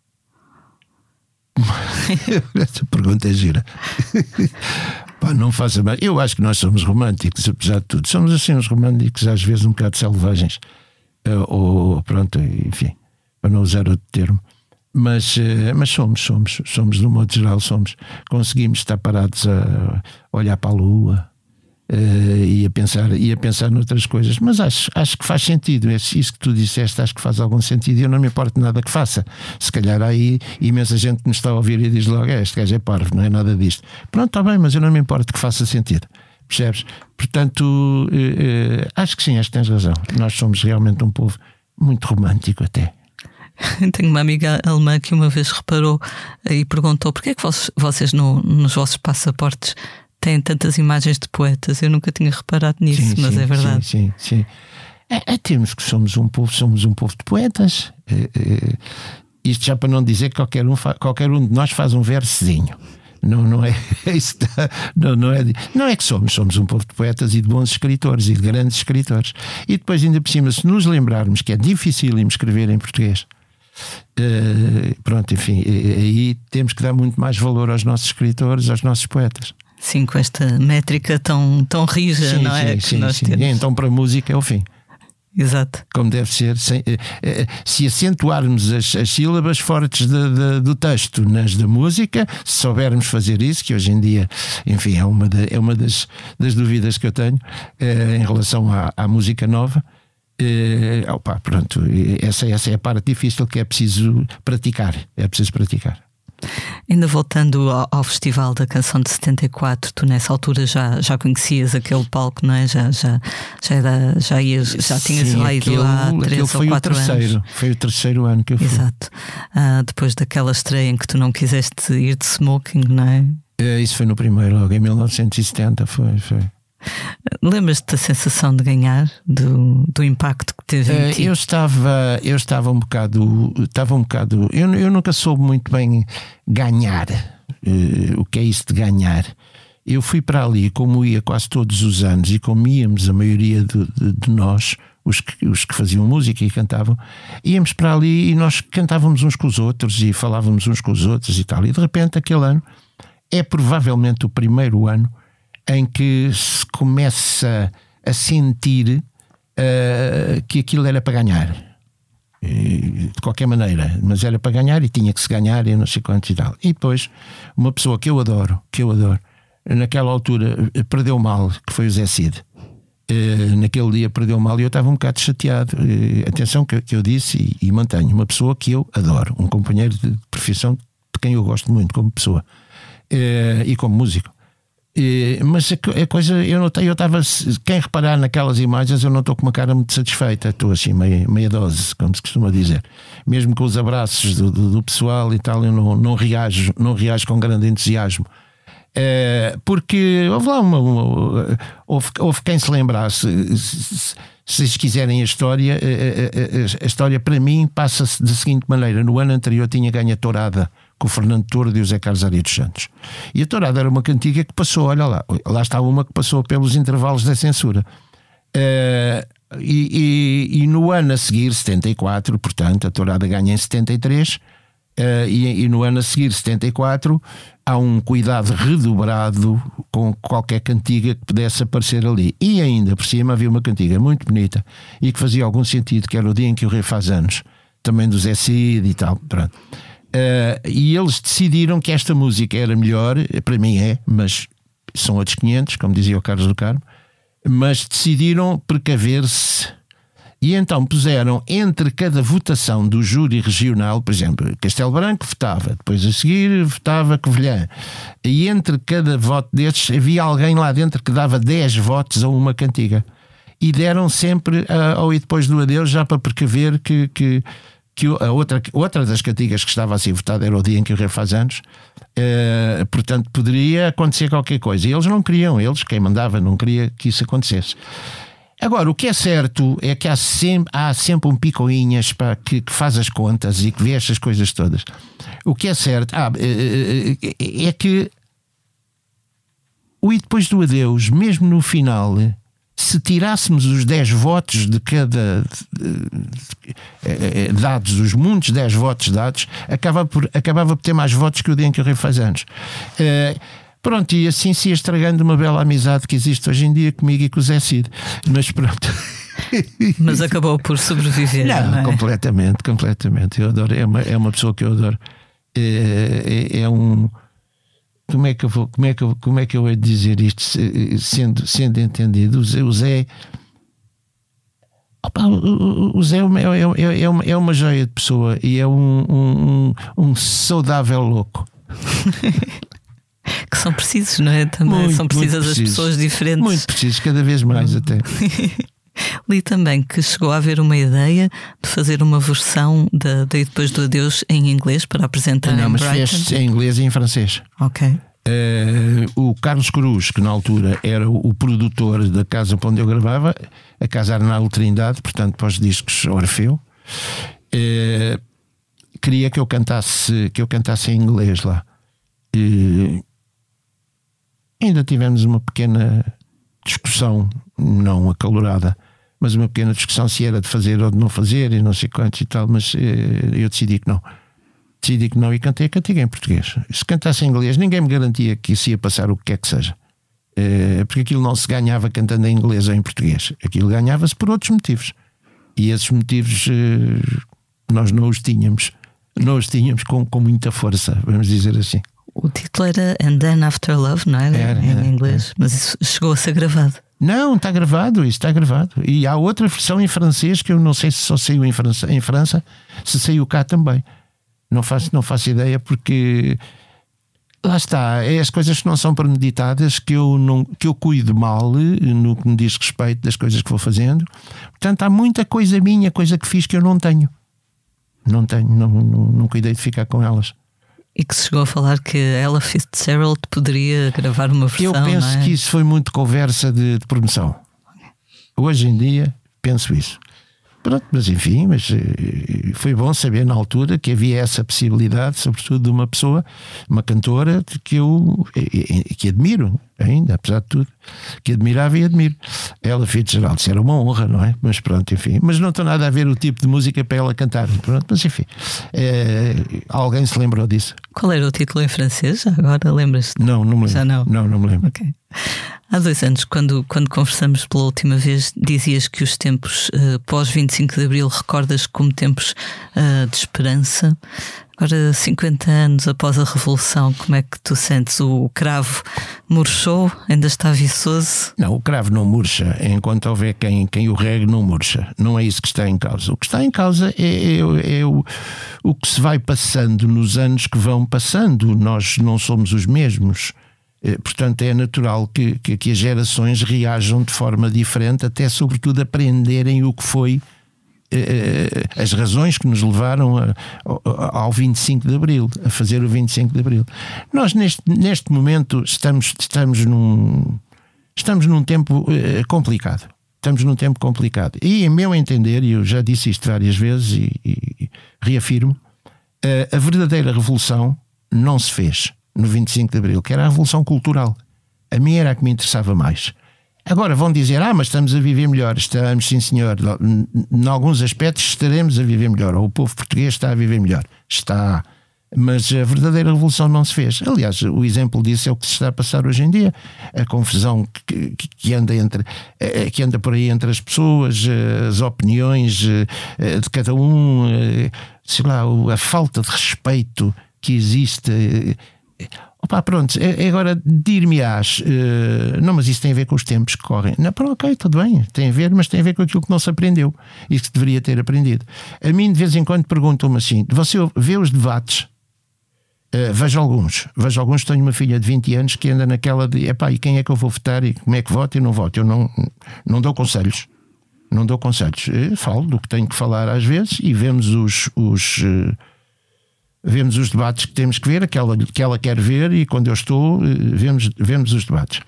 Essa pergunta é gira. Pá, não faça mal. Eu acho que nós somos românticos, apesar de tudo. Somos assim uns românticos, às vezes um bocado selvagens, ou pronto, enfim, para não usar outro termo. Mas, mas somos, somos, somos, de um modo geral, somos. Conseguimos estar parados a olhar para a lua uh, e, a pensar, e a pensar noutras coisas. Mas acho, acho que faz sentido. Isso que tu disseste, acho que faz algum sentido e eu não me importo nada que faça. Se calhar há aí imensa gente que nos está a ouvir e diz logo: é, este gajo é parvo, não é nada disto. Pronto, está bem, mas eu não me importo que faça sentido. Percebes? Portanto, uh, uh, acho que sim, acho que tens razão. Nós somos realmente um povo muito romântico até. Tenho uma amiga alemã que uma vez reparou e perguntou: porquê é que vocês no, nos vossos passaportes têm tantas imagens de poetas? Eu nunca tinha reparado nisso, sim, mas sim, é verdade. Sim, sim, sim. É, é, temos que somos um povo, somos um povo de poetas. É, é, isto já para não dizer que qualquer um, qualquer um de nós faz um versezinho. Não, não é isso. Não, não, é, não é que somos, somos um povo de poetas e de bons escritores e de grandes escritores. E depois, ainda por cima, se nos lembrarmos que é difícil escrever em português. Uh, pronto, enfim, aí temos que dar muito mais valor aos nossos escritores, aos nossos poetas. Sim, com esta métrica tão, tão rija, sim, não sim, é? Sim, que sim, nós sim. temos. Então, para a música é o fim. Exato. Como deve ser. Sem, se acentuarmos as, as sílabas fortes de, de, do texto nas da música, se soubermos fazer isso, que hoje em dia, enfim, é uma, de, é uma das, das dúvidas que eu tenho é, em relação à, à música nova. Uh, opa, pronto, essa, essa é a parte difícil que é preciso praticar. É preciso praticar. Ainda voltando ao, ao Festival da Canção de setenta e quatro, tu nessa altura já, já conhecias aquele palco, não é? Já, já, já, era, já, ias, já tinhas Sim, lá ido aquele, há três ou quatro anos. Foi o terceiro ano que eu fui. Exato. Uh, depois daquela estreia em que tu não quiseste ir de smoking, não é? Uh, isso foi no primeiro, logo em mil novecentos e setenta. Foi, foi. Lembras-te da sensação de ganhar, do, do impacto que teve em ti? Eu estava, eu estava um bocado, estava um bocado. Eu, eu nunca soube muito bem ganhar. Uh, o que é isso de ganhar? Eu fui para ali, como ia quase todos os anos e como íamos a maioria de, de, de nós, os que, os que faziam música e cantavam, íamos para ali e nós cantávamos uns com os outros e falávamos uns com os outros e tal. E de repente aquele ano é provavelmente o primeiro ano em que se começa a sentir uh, que aquilo era para ganhar. E, de qualquer maneira, mas era para ganhar e tinha que se ganhar e não sei quantos e tal. E depois, uma pessoa que eu adoro, que eu adoro, naquela altura perdeu mal, que foi o Zé Cid. Uh, naquele dia perdeu mal e eu estava um bocado chateado. Uh, atenção que, que eu disse e, e mantenho, uma pessoa que eu adoro, um companheiro de profissão de quem eu gosto muito como pessoa uh, e como músico. Uh, mas a, a coisa, eu notei, eu estava, quem reparar naquelas imagens, eu não estou com uma cara muito satisfeita, estou assim meia, meia dose, como se costuma dizer, mesmo com os abraços do, do, do pessoal e tal, eu não, não reajo, não reajo com grande entusiasmo. É, porque houve lá uma, uma houve, houve quem se lembrasse, se, se vocês quiserem a história, a, a, a história para mim passa-se da seguinte maneira: no ano anterior tinha ganho a tourada com o Fernando Tordo e o Zé Carlos Ari dos Santos, e a tourada era uma cantiga que passou, olha lá, lá está uma que passou pelos intervalos da censura. É, e, e, e no ano a seguir, setenta e quatro, portanto a tourada ganha em setenta e três. Uh, e, e no ano a seguir, setenta e quatro, há um cuidado redobrado com qualquer cantiga que pudesse aparecer ali. E ainda por cima havia uma cantiga muito bonita e que fazia algum sentido, que era O Dia em que o Rei Faz Anos, também do Zé Cid e tal. Pronto. Uh, e eles decidiram que esta música era melhor, para mim é, mas são outros quinhentos, como dizia o Carlos do Carmo, mas decidiram precaver-se. E então puseram entre cada votação do júri regional, por exemplo, Castelo Branco votava, depois a seguir votava Covilhã, e entre cada voto destes havia alguém lá dentro que dava dez votos a uma cantiga. E deram sempre ao E Depois do Adeus, já para precaver que, que, que a outra, outra das cantigas que estava a ser votada era O Dia em que o Rei Faz Anos. Uh, portanto, poderia acontecer qualquer coisa. E eles não queriam, eles, quem mandava, não queria que isso acontecesse. Agora, o que é certo é que há sempre, há sempre um picoinhas pá, que, que faz as contas e que vê estas coisas todas. O que é certo ah, é que o E Depois do Adeus, mesmo no final, se tirássemos os dez votos de cada dados, os muitos dez votos dados, acabava por, acabava por ter mais votos que O Dia em que o Rei Faz Anos. Pronto, e assim se ia estragando uma bela amizade que existe hoje em dia comigo e com o Zé Cid. Mas pronto. Mas acabou por sobreviver. Não, não é? completamente, completamente. Eu adoro, é uma, é uma pessoa que eu adoro. É, é, é um. Como é que eu vou, como é que eu, como é que eu hei de dizer isto sendo, sendo entendido? O Zé. O Zé, opa, o Zé é uma, é, é, uma, é uma joia de pessoa e é um, um, um saudável louco. Que são precisos, não é? Também muito, são precisas as pessoas diferentes. Muito precisos, cada vez mais até. Li também que chegou a haver uma ideia de fazer uma versão da de, de Depois do Adeus em inglês para apresentar. Não, em mas Brighton. fez em inglês e em francês. Ok. Uh, o Carlos Cruz, que na altura era o, o produtor da casa onde eu gravava, a casa Arnaldo Trindade, portanto para os discos Orfeu, uh, queria que eu cantasse que eu cantasse em inglês lá. Uh, ainda tivemos uma pequena discussão, não acalorada, mas uma pequena discussão se era de fazer ou de não fazer e não sei quantos e tal, mas uh, eu decidi que não. Decidi que não e cantei a cantiga em português. Se cantasse em inglês, ninguém me garantia que isso ia passar o que quer que seja. Uh, porque aquilo não se ganhava cantando em inglês ou em português. Aquilo ganhava-se por outros motivos. E esses motivos uh, nós não os tínhamos. Não os tínhamos com, com muita força, vamos dizer assim. O título era And Then After Love, não era? Era, em era, inglês. era. Mas isso chegou a ser gravado. Não, está gravado, isso está gravado. E há outra versão em francês que eu não sei se só saiu em França, em França se saiu cá também. Não faço, não faço ideia, porque lá está, é as coisas que não são premeditadas que eu, não, que eu cuido mal no que me diz respeito das coisas que vou fazendo. Portanto, há muita coisa minha, coisa que fiz que eu não tenho. Não tenho, não, não, não cuidei de ficar com elas. E que se chegou a falar que Ella Fitzgerald poderia gravar uma versão. Eu penso não é? que isso foi muito conversa de, de promoção. Hoje em dia, penso isso. Pronto, mas enfim, mas foi bom saber na altura que havia essa possibilidade, sobretudo de uma pessoa, uma cantora que eu que admiro ainda, apesar de tudo, que admirava e admiro. Ella Fitzgerald, isso era uma honra, não é? Mas pronto, enfim. Mas não tem nada a ver o tipo de música para ela cantar. Pronto, mas enfim. É, alguém se lembrou disso? Qual era o título em francês? Agora lembras-te? Não, não me lembro. Já não? Não, não me lembro. Ok. Há dois anos, quando, quando conversamos pela última vez, dizias que os tempos uh, pós vinte e cinco de Abril recordas como tempos uh, de esperança. Agora, cinquenta anos após a Revolução, como é que tu sentes? O cravo murchou? Ainda está viçoso? Não, o cravo não murcha. Enquanto houver quem, quem o regue, não murcha. Não é isso que está em causa. O que está em causa é, é, é o, o que se vai passando nos anos que vão passando. Nós não somos os mesmos. Portanto, é natural que, que, que as gerações reajam de forma diferente, até sobretudo aprenderem o que foi, eh, as razões que nos levaram a, a, ao vinte e cinco de Abril, a fazer o vinte e cinco de Abril. Nós neste, neste momento estamos, estamos, num, estamos num tempo eh, complicado. Estamos num tempo complicado. E, em meu entender, e eu já disse isto várias vezes e, e reafirmo, eh, a verdadeira revolução não se fez no vinte e cinco de Abril, que era a revolução cultural. A mim era a que me interessava mais. Agora vão dizer, ah, mas estamos a viver melhor. Estamos, sim senhor. Em alguns aspectos estaremos a viver melhor. Ou o povo português está a viver melhor. Está. Mas a verdadeira revolução não se fez. Aliás, o exemplo disso é o que se está a passar hoje em dia. A confusão que, que, anda, entre, que anda por aí entre as pessoas, as opiniões de cada um, sei lá, a falta de respeito que existe. Opa, pronto, agora dir-me-ás, uh, não, mas isso tem a ver com os tempos que correm. Não, pronto, ok, tudo bem, tem a ver, mas tem a ver com aquilo que não se aprendeu e que deveria ter aprendido. A mim, de vez em quando, perguntam-me assim: você vê os debates? Uh, vejo alguns, vejo alguns. Tenho uma filha de vinte anos que anda naquela de epá, e quem é que eu vou votar e como é que voto e não voto? Eu não, não dou conselhos, não dou conselhos. Eu falo do que tenho que falar às vezes e vemos os. os uh, Vemos os debates que temos que ver, aquela que ela quer ver, e quando eu estou, vemos, vemos os debates.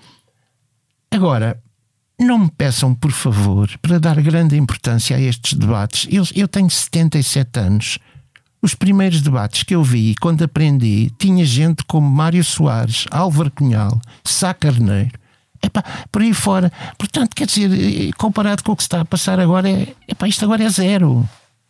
Agora, não me peçam, por favor, para dar grande importância a estes debates. Eu, eu tenho setenta e sete anos. Os primeiros debates que eu vi, quando aprendi, tinha gente como Mário Soares, Álvaro Cunhal, Sá Carneiro, epá, por aí fora. Portanto, quer dizer, comparado com o que se está a passar agora, é, epá, isto agora é zero.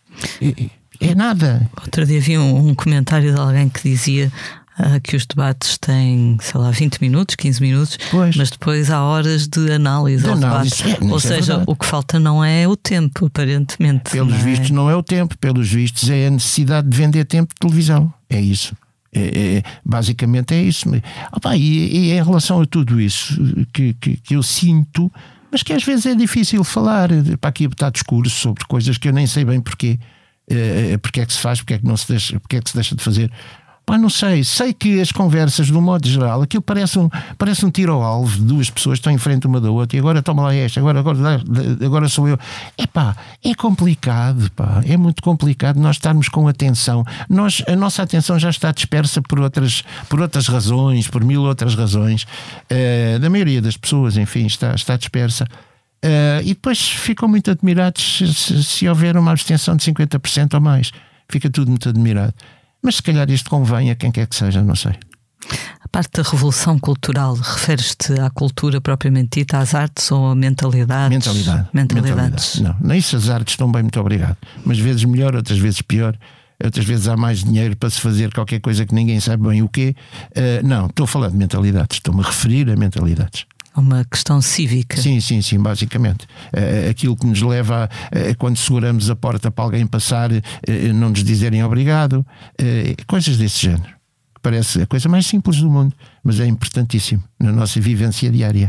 É, é nada. Outro dia vi um, um comentário de alguém que dizia uh, que os debates têm, sei lá, vinte minutos, quinze minutos, pois. Mas depois há horas de análise de ao análise, debate. É, Ou seja, é o que falta não é o tempo, aparentemente. Pelos não vistos, é? não é o tempo, pelos vistos, é a necessidade de vender tempo de televisão. É isso. É, é, basicamente é isso. Opa, e, e em relação a tudo isso que, que, que eu sinto, mas que às vezes é difícil falar, para aqui botar discurso sobre coisas que eu nem sei bem porquê. Uh, porque é que se faz, porque é que não se deixa, porque é que se deixa de fazer. Pá, não sei, sei que as conversas, de um modo geral, aquilo parece um, parece um tiro ao alvo de duas pessoas que estão em frente uma da outra e agora toma lá esta, agora, agora, agora sou eu. É pá, é complicado, pá, é muito complicado nós estarmos com atenção. Nós, a nossa atenção já está dispersa por outras, por outras razões, por mil outras razões. Uh, da maioria das pessoas, enfim, está, está dispersa. Uh, e depois ficam muito admirados se, se, se houver uma abstenção de cinquenta por cento ou mais. Fica tudo muito admirado. Mas se calhar isto convém a quem quer que seja, não sei. A parte da revolução cultural, referes-te à cultura propriamente dita, às artes ou a mentalidades? Mentalidade. Mentalidades. Mentalidade. Não, nem isso as artes estão bem, muito obrigado. Umas vezes melhor, outras vezes pior. Outras vezes há mais dinheiro para se fazer qualquer coisa que ninguém sabe bem o quê. Uh, não, estou a falar de mentalidades. Estou-me a referir a mentalidades. Uma questão cívica. Sim, sim, sim, basicamente. Uh, aquilo que nos leva a, uh, quando seguramos a porta para alguém passar, uh, não nos dizerem obrigado, uh, coisas desse género. Parece a coisa mais simples do mundo, mas é importantíssimo na nossa vivência diária.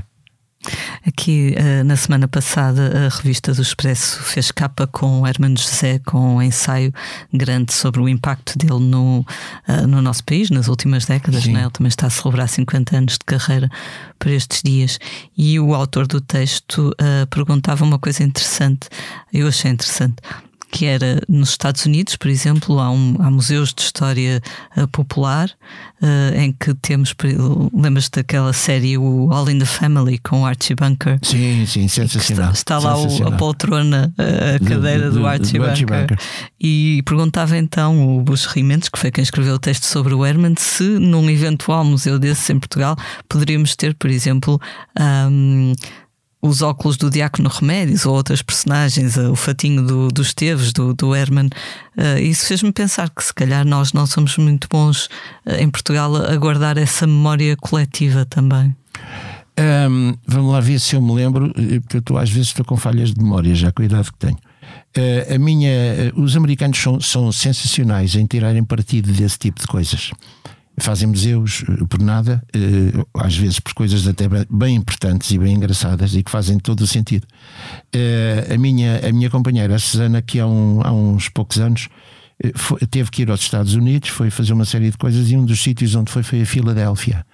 Aqui, na semana passada, a revista do Expresso fez capa com o Hermano José, com um ensaio grande sobre o impacto dele no, no nosso país, nas últimas décadas, né? Ele também está a celebrar cinquenta anos de carreira por estes dias. E o autor do texto uh, perguntava uma coisa interessante, eu achei interessante, que era nos Estados Unidos, por exemplo, há, um, há museus de história uh, popular uh, em que temos, lembras-te daquela série o All in the Family com o Archie Bunker? Sim, sim, sensacional. Está, está lá o, a poltrona, a cadeira do, do, do Archie, do Archie Bunker. Bunker. E perguntava então o Buxo Rimentos, que foi quem escreveu o texto sobre o Herman, se num eventual museu desses em Portugal poderíamos ter, por exemplo, um, os óculos do Diácono Remédios ou outras personagens, o fatinho do, dos Teves, do, do Herman. Uh, isso fez-me pensar que se calhar nós não somos muito bons uh, em Portugal a guardar essa memória coletiva também. Um, vamos lá ver se eu me lembro, porque eu estou, às vezes estou com falhas de memória já com a idade que tenho. Uh, a minha, uh, os americanos são, são sensacionais em tirarem partido desse tipo de coisas. Fazem museus por nada, às vezes por coisas até bem importantes e bem engraçadas e que fazem todo o sentido. A minha, a minha companheira, a Susana, que há, um, há uns poucos anos foi, teve que ir aos Estados Unidos, foi fazer uma série de coisas e um dos sítios onde foi foi a Filadélfia.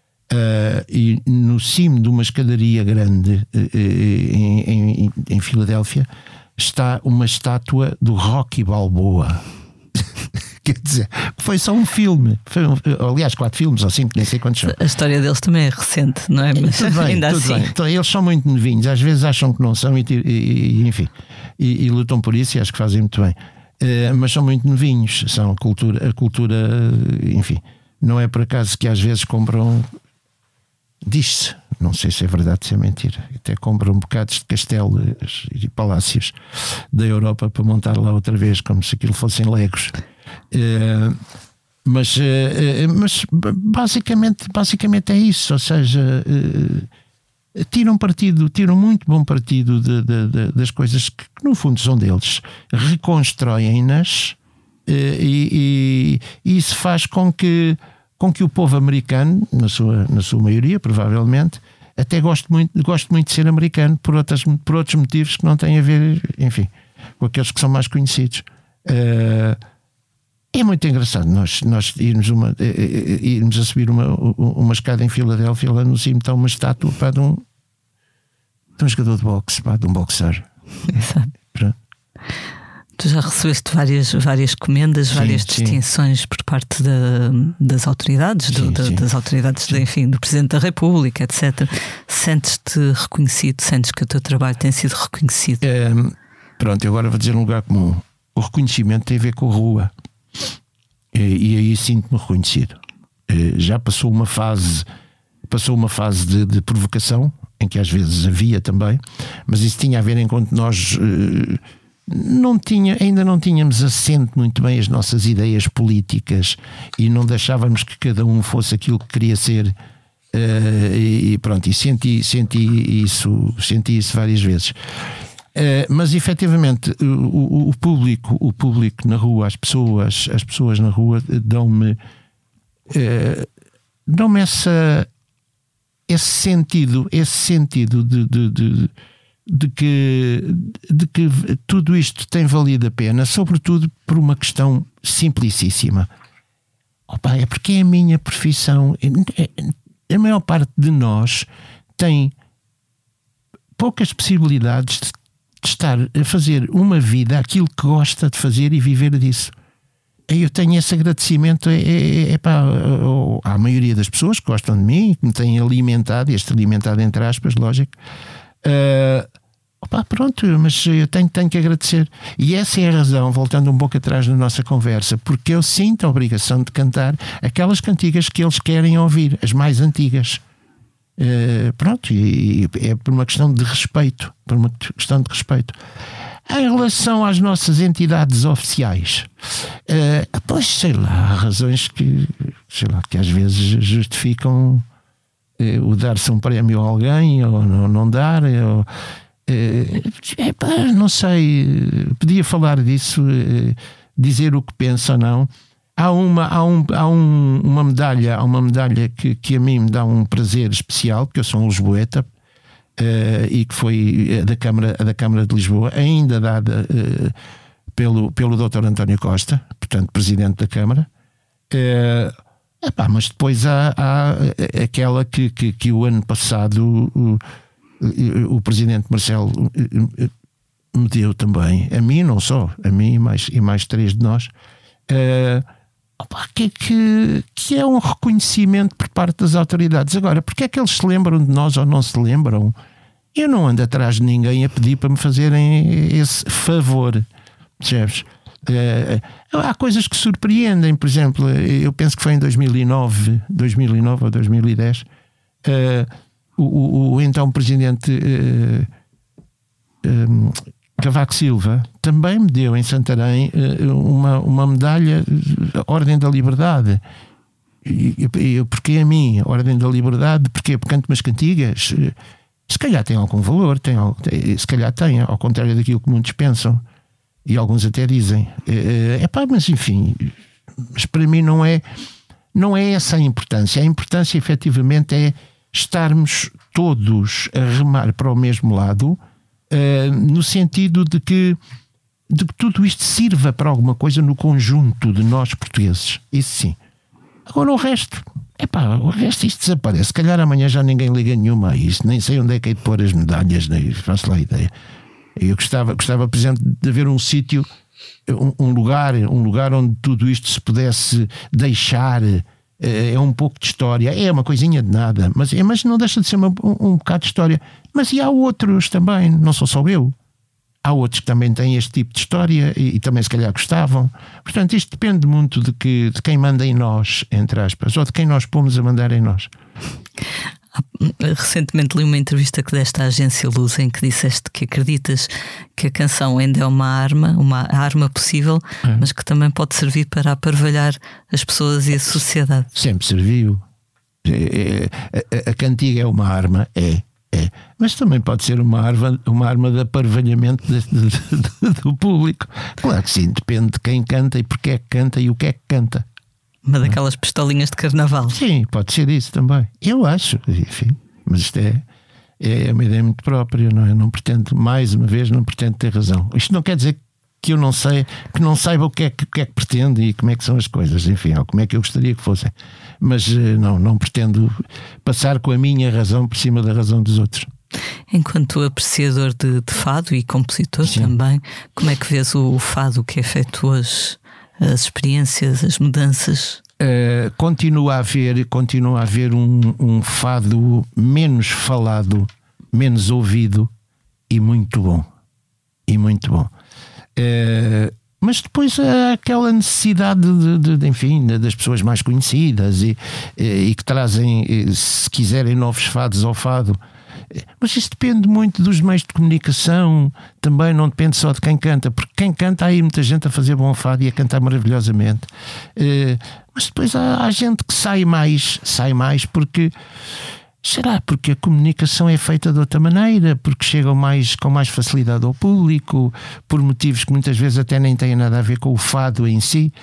E no cimo de uma escadaria grande em, em, em Filadélfia está uma estátua do Rocky Balboa. Quer dizer, foi só um filme, foi um, aliás, quatro filmes ou cinco, nem sei quantos são. A história deles também é recente, não é? Mas tudo bem, ainda tudo assim. bem. Então, eles são muito novinhos, às vezes acham que não são, e, e, enfim, e, e lutam por isso e acho que fazem muito bem. Uh, mas são muito novinhos, são a cultura, a cultura, enfim, não é por acaso que às vezes compram, diz-se, não sei se é verdade, se é mentira, até compram bocados de castelos e palácios da Europa para montar lá outra vez, como se aquilo fossem legos. Uh, mas, uh, mas basicamente, basicamente é isso, ou seja, uh, tiram partido, tiram muito bom partido de, de, de, das coisas que, que no fundo são deles, reconstroem-nas, uh, e, e, e isso faz com que, com que o povo americano, na sua, na sua maioria, provavelmente, até goste muito, goste muito de ser americano por, outras, por outros motivos que não têm a ver, enfim, com aqueles que são mais conhecidos. Uh, É muito engraçado nós, nós irmos, uma, irmos a subir uma, uma escada em Filadélfia, lá no cimo está uma estátua pá, de, um, de um jogador de boxe, pá, de um boxer. Exato. Tu já recebeste várias, várias comendas, sim, várias sim. distinções por parte da, das autoridades, do, sim, da, sim. das autoridades de, enfim, do Presidente da República, etcétera. Sentes-te reconhecido? Sentes que o teu trabalho tem sido reconhecido? É, pronto, agora vou dizer um lugar comum. O reconhecimento tem a ver com a rua. E, e aí sinto-me reconhecido. Já passou uma fase, passou uma fase de, de provocação, em que às vezes havia também, mas isso tinha a ver enquanto nós não tinha, ainda não tínhamos assente muito bem as nossas ideias políticas e não deixávamos que cada um fosse aquilo que queria ser. E pronto, e senti, senti isso, senti isso várias vezes. Uh, mas efetivamente o, o, o público, o público na rua, as pessoas, as pessoas na rua dão-me uh, dão-me essa, esse sentido, esse sentido de, de, de, de, que, de que tudo isto tem valido a pena, sobretudo por uma questão simplicíssima. Opa, é porque é a minha profissão. A maior parte de nós tem poucas possibilidades de de estar a fazer uma vida aquilo que gosta de fazer e viver disso. Eu tenho esse agradecimento é, é, é pá, à maioria das pessoas que gostam de mim, que me têm alimentado, este alimentado entre aspas, lógico. Uh, opá, pronto, mas eu tenho, tenho que agradecer. E essa é a razão, voltando um pouco atrás na nossa conversa, porque eu sinto a obrigação de cantar aquelas cantigas que eles querem ouvir, as mais antigas. Uh, pronto, e, e é por uma questão de respeito, por uma questão de respeito. Em relação às nossas entidades oficiais, uh, pois sei lá, há razões que, sei lá, que às vezes justificam uh, o dar-se um prémio a alguém ou não, não dar. Ou, uh, epá, não sei, podia falar disso, uh, dizer o que pensa ou não. Há uma, há um, há um, uma medalha, há uma medalha que, que a mim me dá um prazer especial, porque eu sou um lisboeta, uh, e que foi a da Câmara, a da Câmara de Lisboa, ainda dada uh, pelo, pelo doutor António Costa, portanto Presidente da Câmara. Uh, epá, mas depois há, há aquela que, que, que o ano passado o, o, o Presidente Marcelo me deu também, a mim não só, a mim e mais, e mais três de nós, uh, opa, que, que, que é um reconhecimento por parte das autoridades. Agora, porque é que eles se lembram de nós ou não se lembram? Eu não ando atrás de ninguém a pedir para me fazerem esse favor, percebes? Uh, há coisas que surpreendem. Por exemplo, eu penso que foi em dois mil e nove ou dois mil e dez, uh, o, o, o então presidente uh, um, Cavaco Silva também me deu em Santarém uh, uma, uma medalha Ordem da Liberdade. E, e, porque a mim, Ordem da Liberdade, porque canto umas cantigas, uh, se calhar tem algum valor, tem, se calhar tem, ao contrário daquilo que muitos pensam. E alguns até dizem, é, é pá, mas enfim, mas para mim não é, não é essa a importância. A importância efetivamente é estarmos todos a remar para o mesmo lado, uh, no sentido de que, de que tudo isto sirva para alguma coisa no conjunto de nós portugueses. Isso sim. Agora o resto, é pá, o resto isto desaparece. Se calhar amanhã já ninguém liga nenhuma a isso, nem sei onde é que é de pôr as medalhas, nem faço lá ideia. Eu gostava, gostava, por exemplo, de haver um sítio, um, um lugar, um lugar onde tudo isto se pudesse deixar. É um pouco de história, é uma coisinha de nada, mas, é, mas não deixa de ser uma, um, um bocado de história. Mas e há outros também, não sou só eu. Há outros que também têm este tipo de história e, e também se calhar gostavam. Portanto, isto depende muito de, que, de quem manda em nós, entre aspas, ou de quem nós pomos a mandar em nós. Recentemente li uma entrevista que deste à agência Luz, em que disseste que acreditas que a canção ainda é uma arma, uma arma possível, é. Mas que também pode servir para aparvalhar as pessoas e a sociedade. Sempre serviu. É, é, a, a cantiga é uma arma, é, é. Mas também pode ser uma arma, uma arma de aparvalhamento de, de, de, do público. Claro que sim, depende de quem canta e porque é que canta e o que é que canta. Uma daquelas pistolinhas de carnaval. Sim, pode ser isso também. Eu acho, enfim. Mas isto é, é uma ideia muito própria, não é? Não pretendo, mais uma vez, não pretendo ter razão. Isto não quer dizer que eu não sei, que não saiba o que é que, o que, é que pretende e como é que são as coisas, enfim, ou como é que eu gostaria que fossem. Mas não, não pretendo passar com a minha razão por cima da razão dos outros. Enquanto apreciador de, de fado e compositor, sim, também, como é que vês o, o fado que é feito hoje? As experiências, as mudanças? Uh, continua a haver, continua a haver um, um fado menos falado, menos ouvido e muito bom. E muito bom. Uh, mas depois há aquela necessidade de, de, de, enfim, das pessoas mais conhecidas e, e, e que trazem, se quiserem, novos fados ao fado. Mas isso depende muito dos meios de comunicação, também não depende só de quem canta, porque quem canta, há aí muita gente a fazer bom fado e a cantar maravilhosamente. Mas depois há, há gente que sai mais, sai mais porque, será porque a comunicação é feita de outra maneira, porque chegam mais, com mais facilidade ao público, por motivos que muitas vezes até nem têm nada a ver com o fado em si.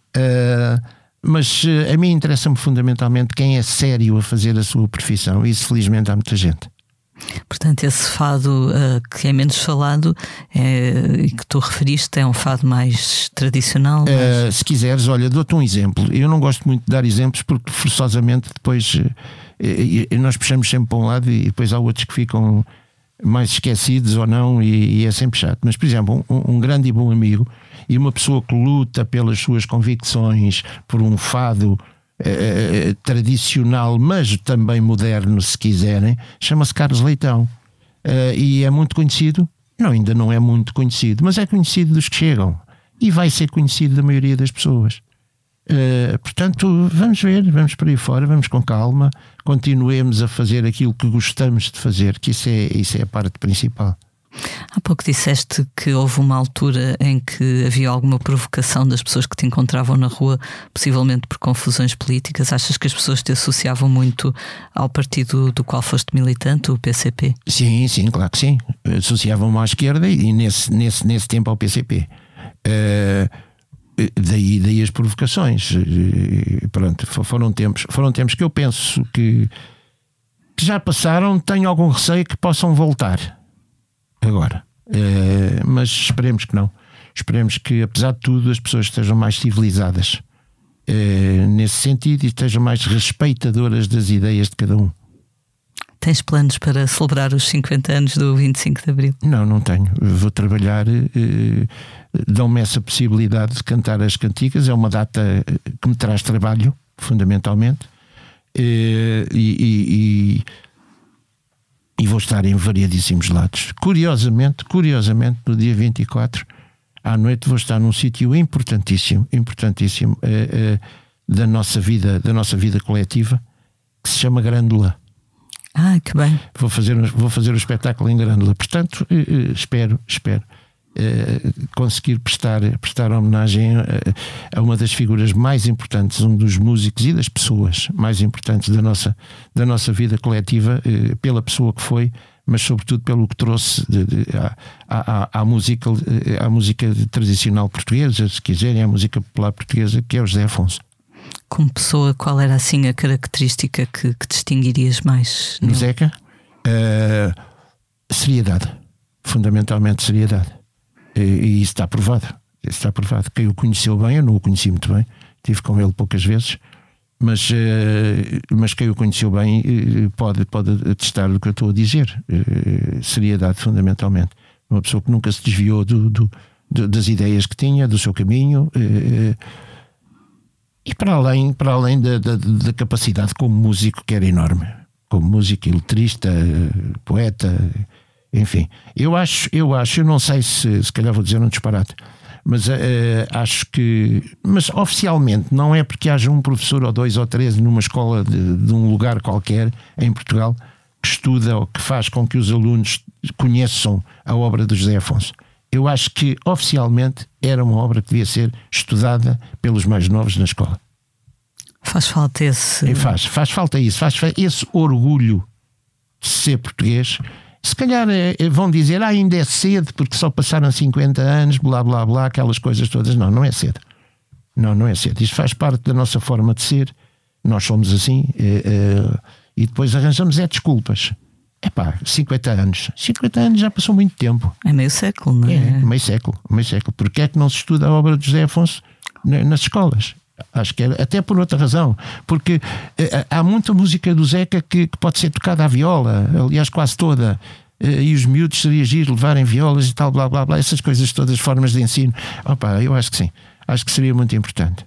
Mas a mim interessa-me fundamentalmente quem é sério a fazer a sua profissão, e isso felizmente há muita gente. Portanto, esse fado uh, que é menos falado é, e que tu referiste é um fado mais tradicional? Mais... Uh, se quiseres, olha, dou-te um exemplo. Eu não gosto muito de dar exemplos porque forçosamente depois uh, nós puxamos sempre para um lado e depois há outros que ficam mais esquecidos ou não, e, e é sempre chato. Mas, por exemplo, um, um grande e bom amigo e uma pessoa que luta pelas suas convicções, por um fado Eh, tradicional, mas também moderno, se quiserem, chama-se Carlos Leitão, eh, e é muito conhecido. Não, ainda não é muito conhecido, mas é conhecido dos que chegam e vai ser conhecido da maioria das pessoas. Eh, portanto, vamos ver, vamos por aí fora, vamos com calma, continuemos a fazer aquilo que gostamos de fazer, que isso é, isso é a parte principal. Há pouco disseste que houve uma altura em que havia alguma provocação das pessoas que te encontravam na rua, possivelmente por confusões políticas. Achas que as pessoas te associavam muito ao partido do qual foste militante, o P C P? Sim, sim, claro que sim. Associavam-me à esquerda e nesse, nesse, nesse tempo ao P C P. Uh, daí, daí as provocações. Uh, pronto, foram tempos, foram tempos que eu penso que, que já passaram. Tenho algum receio que possam voltar agora, uh, mas esperemos que não. Esperemos que, apesar de tudo, as pessoas estejam mais civilizadas uh, nesse sentido e estejam mais respeitadoras das ideias de cada um. Tens planos para celebrar os cinquenta anos do vinte e cinco de Abril? Não, não tenho. Vou trabalhar, eh, dão-me essa possibilidade de cantar as cantigas. É uma data que me traz trabalho, fundamentalmente, eh, e, e, e vou estar em variadíssimos lados. Curiosamente, curiosamente, no dia vinte e quatro, à noite, vou estar num sítio importantíssimo, importantíssimo eh, eh, da nossa vida, da nossa vida coletiva, que se chama Grândola. Ah, que bem. Vou fazer, vou fazer o espetáculo em Grândola. Portanto, eh, eh, espero, espero eh, conseguir prestar, prestar homenagem a, a uma das figuras mais importantes, um dos músicos e das pessoas mais importantes da nossa, da nossa vida coletiva, eh, pela pessoa que foi, mas sobretudo pelo que trouxe de, de, à, à, à, música, à música tradicional portuguesa, se quiserem, à música popular portuguesa, que é o José Afonso. Como pessoa, qual era assim a característica que, que distinguirias mais no Zeca? Uh, seriedade, fundamentalmente seriedade, e, e isso está provado. Isso está provado. Quem o conheceu bem, eu não o conheci muito bem, estive com ele poucas vezes, mas, uh, mas quem o conheceu bem uh, pode, pode atestar do que eu estou a dizer. Uh, seriedade, fundamentalmente. Uma pessoa que nunca se desviou do, do, do, das ideias que tinha, do seu caminho. Uh, E para além, para além da, da, da capacidade como músico, que era enorme, como músico, letrista, poeta, enfim. Eu acho, eu acho, eu não sei se, se calhar vou dizer um disparate, mas uh, acho que, mas oficialmente não é porque haja um professor ou dois ou três numa escola de, de um lugar qualquer em Portugal que estuda ou que faz com que os alunos conheçam a obra do José Afonso. Eu acho que oficialmente era uma obra que devia ser estudada pelos mais novos na escola. Faz falta esse... E faz, faz falta isso, faz esse orgulho de ser português. Se calhar vão dizer, ah, ainda é cedo porque só passaram cinquenta anos, blá blá blá, aquelas coisas todas. Não, não é cedo. Não, não é cedo. Isto faz parte da nossa forma de ser. Nós somos assim, é, é, e depois arranjamos é desculpas. Epá, cinquenta anos. cinquenta anos já passou muito tempo. É meio século, não é? É, meio século, meio século. Porque é que não se estuda a obra de José Afonso nas escolas? Acho que é, até por outra razão. Porque é, há muita música do Zeca que, que pode ser tocada à viola, aliás, quase toda. E os miúdos seria giro levarem violas e tal, blá blá blá, essas coisas todas, formas de ensino. Opa, eu acho que sim. Acho que seria muito importante.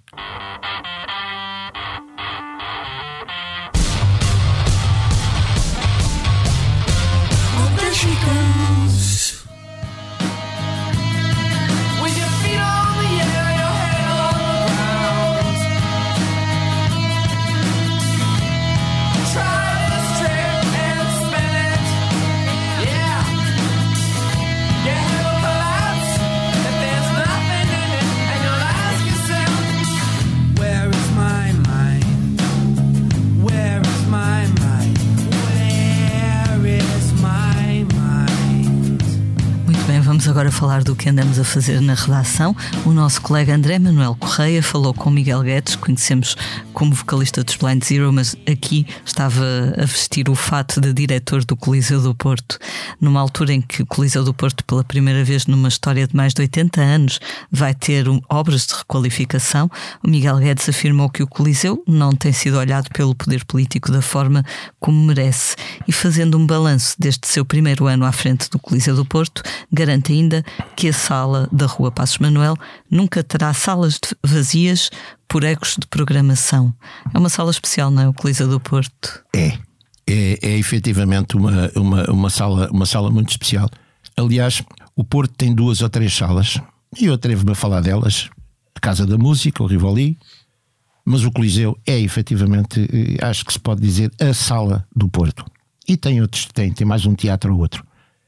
She goes with your feet on the air, your head on the ground. Try this trick and spin it, yeah. Your head will collapse if there's nothing in it, and you'll ask yourself, where is my mind? Where is my mind? Where is my Bem, vamos agora falar do que andamos a fazer na redação. O nosso colega André Manuel Correia falou com Miguel Guedes, conhecemos como vocalista dos Blind Zero, mas aqui estava a vestir o fato de diretor do Coliseu do Porto, numa altura em que o Coliseu do Porto, pela primeira vez numa história de mais de oitenta anos, vai ter um, obras de requalificação. O Miguel Guedes afirmou que o Coliseu não tem sido olhado pelo poder político da forma como merece, e fazendo um balanço deste seu primeiro ano à frente do Coliseu do Porto, garante ainda que a sala da Rua Passos Manuel nunca terá salas vazias por ecos de programação. É uma sala especial, não é? O Coliseu do Porto. É, é, é efetivamente uma, uma, uma, sala, uma sala muito especial. Aliás, o Porto tem duas ou três salas, e eu atrevo-me a falar delas. A Casa da Música, o Rivoli, mas o Coliseu é efetivamente, acho que se pode dizer, a sala do Porto. E tem outros, tem, tem mais um teatro ou outro.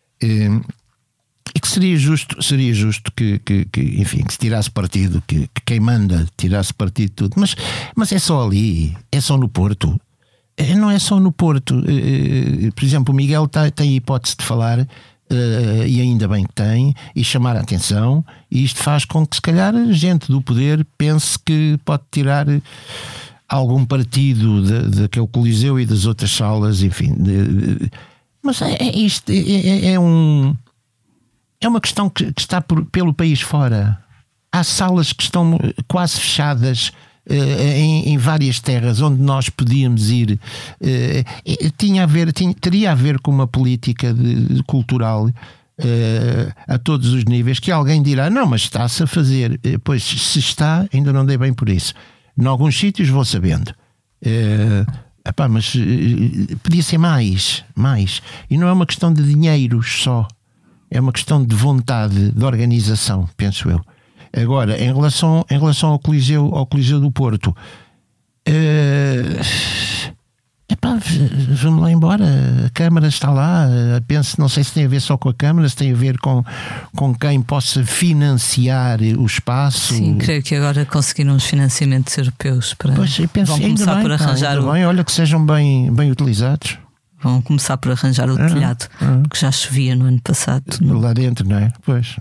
E que seria justo, seria justo que, que, que enfim, que se tirasse partido, que, que quem manda tirasse partido de tudo. Mas, mas é só ali, é só no Porto. Não é só no Porto. Por exemplo, o Miguel tem, tem a hipótese de falar, e ainda bem que tem, e chamar a atenção, e isto faz com que se calhar a gente do poder pense que pode tirar algum partido de, daquele Coliseu e das outras salas, enfim. De, mas é, é isto, é, é, é um... É uma questão que está por, pelo país fora. Há salas que estão quase fechadas Em, em várias terras onde nós podíamos ir, tinha a ver, tinha, teria a ver com uma política de, de cultural a todos os níveis, que alguém dirá, não, mas está-se a fazer. Pois, se está, ainda não dei bem por isso. Em alguns sítios vou sabendo. Epá, mas podia ser mais, mais. E não é uma questão de dinheiros só. É uma questão de vontade, de organização, penso eu. Agora, em relação, em relação ao Coliseu, ao Coliseu do Porto, uh, epá, vamos lá embora. A Câmara está lá. Penso, não sei se tem a ver só com a Câmara, se tem a ver com, com quem possa financiar o espaço. Sim, creio que agora conseguiram os financiamentos europeus para. Pois, eu penso, vão começar bem, por arranjar não, o. Bem, olha que sejam bem, bem utilizados. Vão começar por arranjar o telhado, ah, porque já chovia no ano passado. No... Lá dentro, não é? Pois.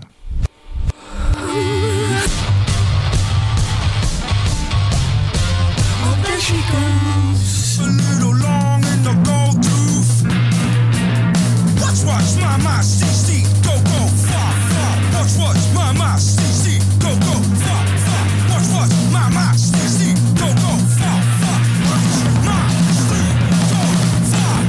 She goes a little long in the gold tooth. Watch, watch, my, my, see, see, go, go, far, far. Watch, watch, my, my, see, see, go, go, far, far. Watch, watch, my, my, see, see, go, go, far, far. Watch, my, see, go, far.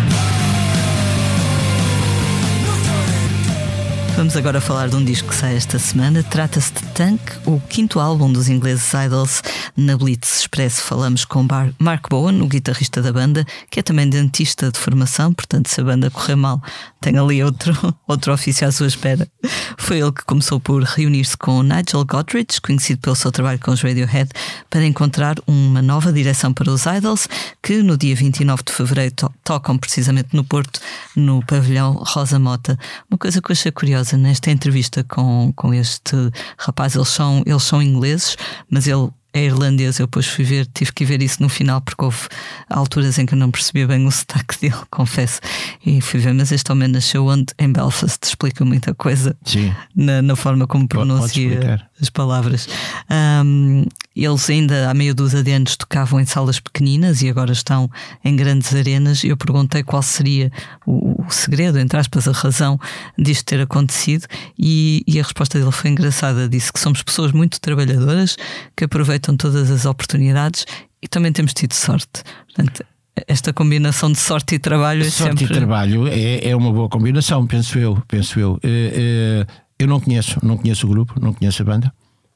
Vamos agora falar de um disco que sai esta semana. Trata-se de Tank, o quinto álbum dos ingleses Idols. Na Blitz Express falamos com Bar- Mark Bowen, o guitarrista da banda, que é também dentista de formação, portanto, se a banda correr mal, tem ali outro, outro ofício à sua espera. Foi ele que começou por reunir-se com Nigel Godrich, conhecido pelo seu trabalho com os Radiohead, para encontrar uma nova direção para os Idols, que no dia vinte e nove de fevereiro to- tocam precisamente no Porto, no pavilhão Rosa Mota. Uma coisa que eu achei curiosa nesta entrevista com, com este rapaz, eles são, eles são ingleses, mas ele é irlandês. Eu depois fui ver, tive que ver isso no final, porque houve alturas em que eu não percebia bem o sotaque dele, confesso, e fui ver, mas este homem nasceu onde? Em Belfast. Explica muita coisa. Sim. Na, na forma como pronuncia as palavras. Um, eles ainda há meia dúzia de anos tocavam em salas pequeninas e agora estão em grandes arenas. Eu perguntei qual seria o, o segredo, entre aspas, a razão disto ter acontecido, e, e a resposta dele foi engraçada. Disse que somos pessoas muito trabalhadoras, que aproveitam todas as oportunidades e também temos tido sorte. Portanto, esta combinação de sorte e trabalho é sorte sempre... e trabalho é, é uma boa combinação, penso eu, penso eu. Eu não conheço, não conheço o grupo, não conheço a banda,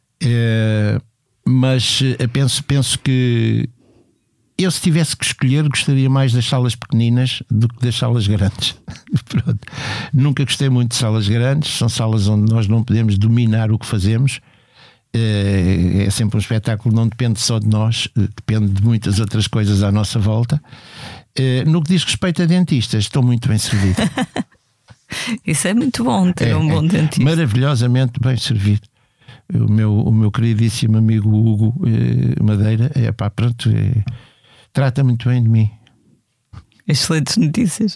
mas penso, penso que eu, se tivesse que escolher, gostaria mais das salas pequeninas do que das salas grandes. Pronto. Nunca gostei muito de salas grandes, são salas onde nós não podemos dominar o que fazemos. É sempre um espetáculo, não depende só de nós, depende de muitas outras coisas à nossa volta. No que diz respeito a dentistas, estou muito bem servido. Isso é muito bom, ter é, um bom é dentista. Maravilhosamente bem servido. O meu, o meu queridíssimo amigo Hugo eh, Madeira, é pá, pronto, é, trata muito bem de mim. Excelentes notícias.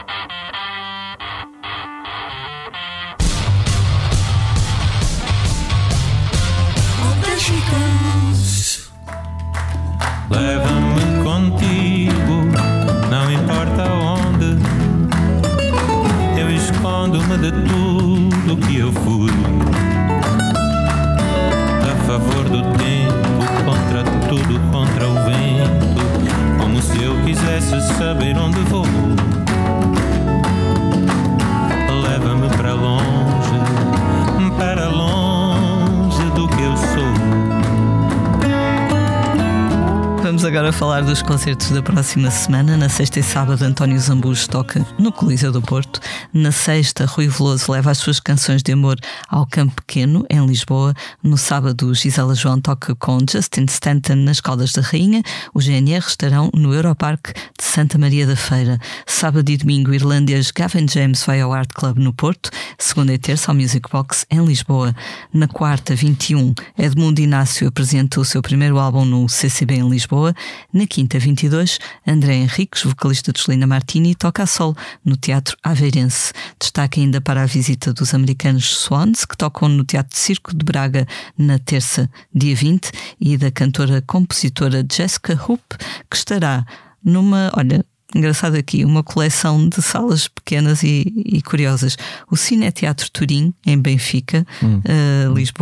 Leva-me contigo, não importa onde. Eu escondo-me de tudo que eu fui. A favor do tempo, contra tudo, contra o vento. Como se eu quisesse saber onde vou. Leva-me para longe, para longe do que eu sou. Vamos agora falar dos concertos da próxima semana. Na sexta e sábado, António Zambujo toca no Coliseu do Porto. Na sexta, Rui Veloso leva as suas canções de amor ao Campo Pequeno, em Lisboa. No sábado, Gisela João toca com Justin Stanton nas Caldas da Rainha. Os G N R estarão no Europarque de Santa Maria da Feira. Sábado e domingo, o irlandês Gavin James vai ao Art Club no Porto. Segunda e terça, ao Music Box em Lisboa. Na quarta, vinte e um, Edmundo Inácio apresenta o seu primeiro álbum no C C B em Lisboa. Na quinta, vinte e dois, André Henriques, vocalista de Celina Martini, toca a solo no Teatro Aveirense. Destaque ainda para a visita dos americanos Swans, que tocam no Teatro de Circo de Braga na terça, dia vinte, e da cantora-compositora Jessica Hoop, que estará numa, olha, engraçado aqui, uma coleção de salas pequenas e, e curiosas. O Cine Teatro Turim, em Benfica, hum. uh, Lisboa,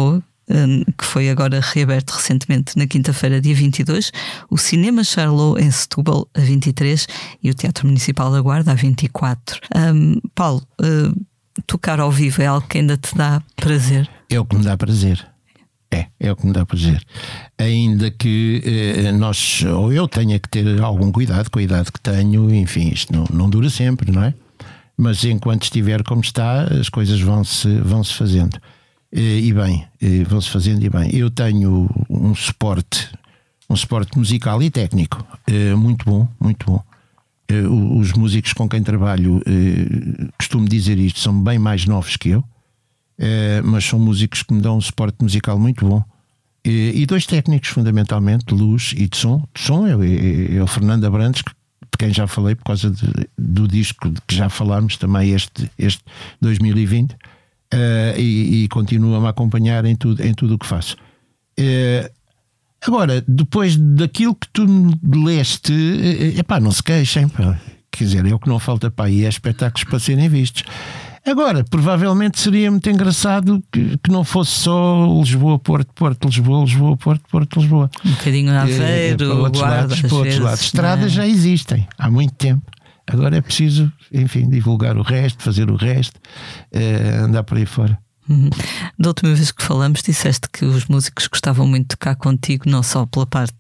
que foi agora reaberto recentemente na quinta-feira, dia vinte e dois, o Cinema Charlot em Setúbal a vinte e três e o Teatro Municipal da Guarda a vinte e quatro. Um, Paulo, uh, tocar ao vivo é algo que ainda te dá prazer? É o que me dá prazer. É, é o que me dá prazer. Ainda que eh, nós, ou eu tenha que ter algum cuidado com a idade que tenho, enfim, isto não, não dura sempre, não é? Mas enquanto estiver como está, as coisas vão-se vão-se fazendo. E, e bem, e vão-se fazendo e bem. Eu tenho um suporte, um suporte musical e técnico eh, muito bom, muito bom. Eh, os músicos com quem trabalho, eh, costumo dizer isto, são bem mais novos que eu. Uh, mas são músicos que me dão um suporte musical muito bom. E, e dois técnicos, fundamentalmente, de luz e de som. De som é, é, é o Fernando Abrantes, de quem já falei por causa de, do disco de que já falámos também este, este dois mil e vinte, uh, e, e continua-me a acompanhar em tudo em tudo o que faço. Uh, agora, depois daquilo que tu me leste, uh, epá, não se queixem, pá. Quer dizer, é o que não falta para aí, é espetáculos para serem vistos. Agora, provavelmente seria muito engraçado que, que não fosse só Lisboa, Porto, Porto, Lisboa, Lisboa, Porto, Porto, Lisboa. Um bocadinho Aveiro, é, para outros Guarda, lados, para outros lados. Estradas é? Já existem há muito tempo. Agora é preciso, enfim, divulgar o resto, fazer o resto, é, andar por aí fora. Uhum. Da última vez que falamos, disseste que os músicos gostavam muito de tocar contigo, não só pela parte.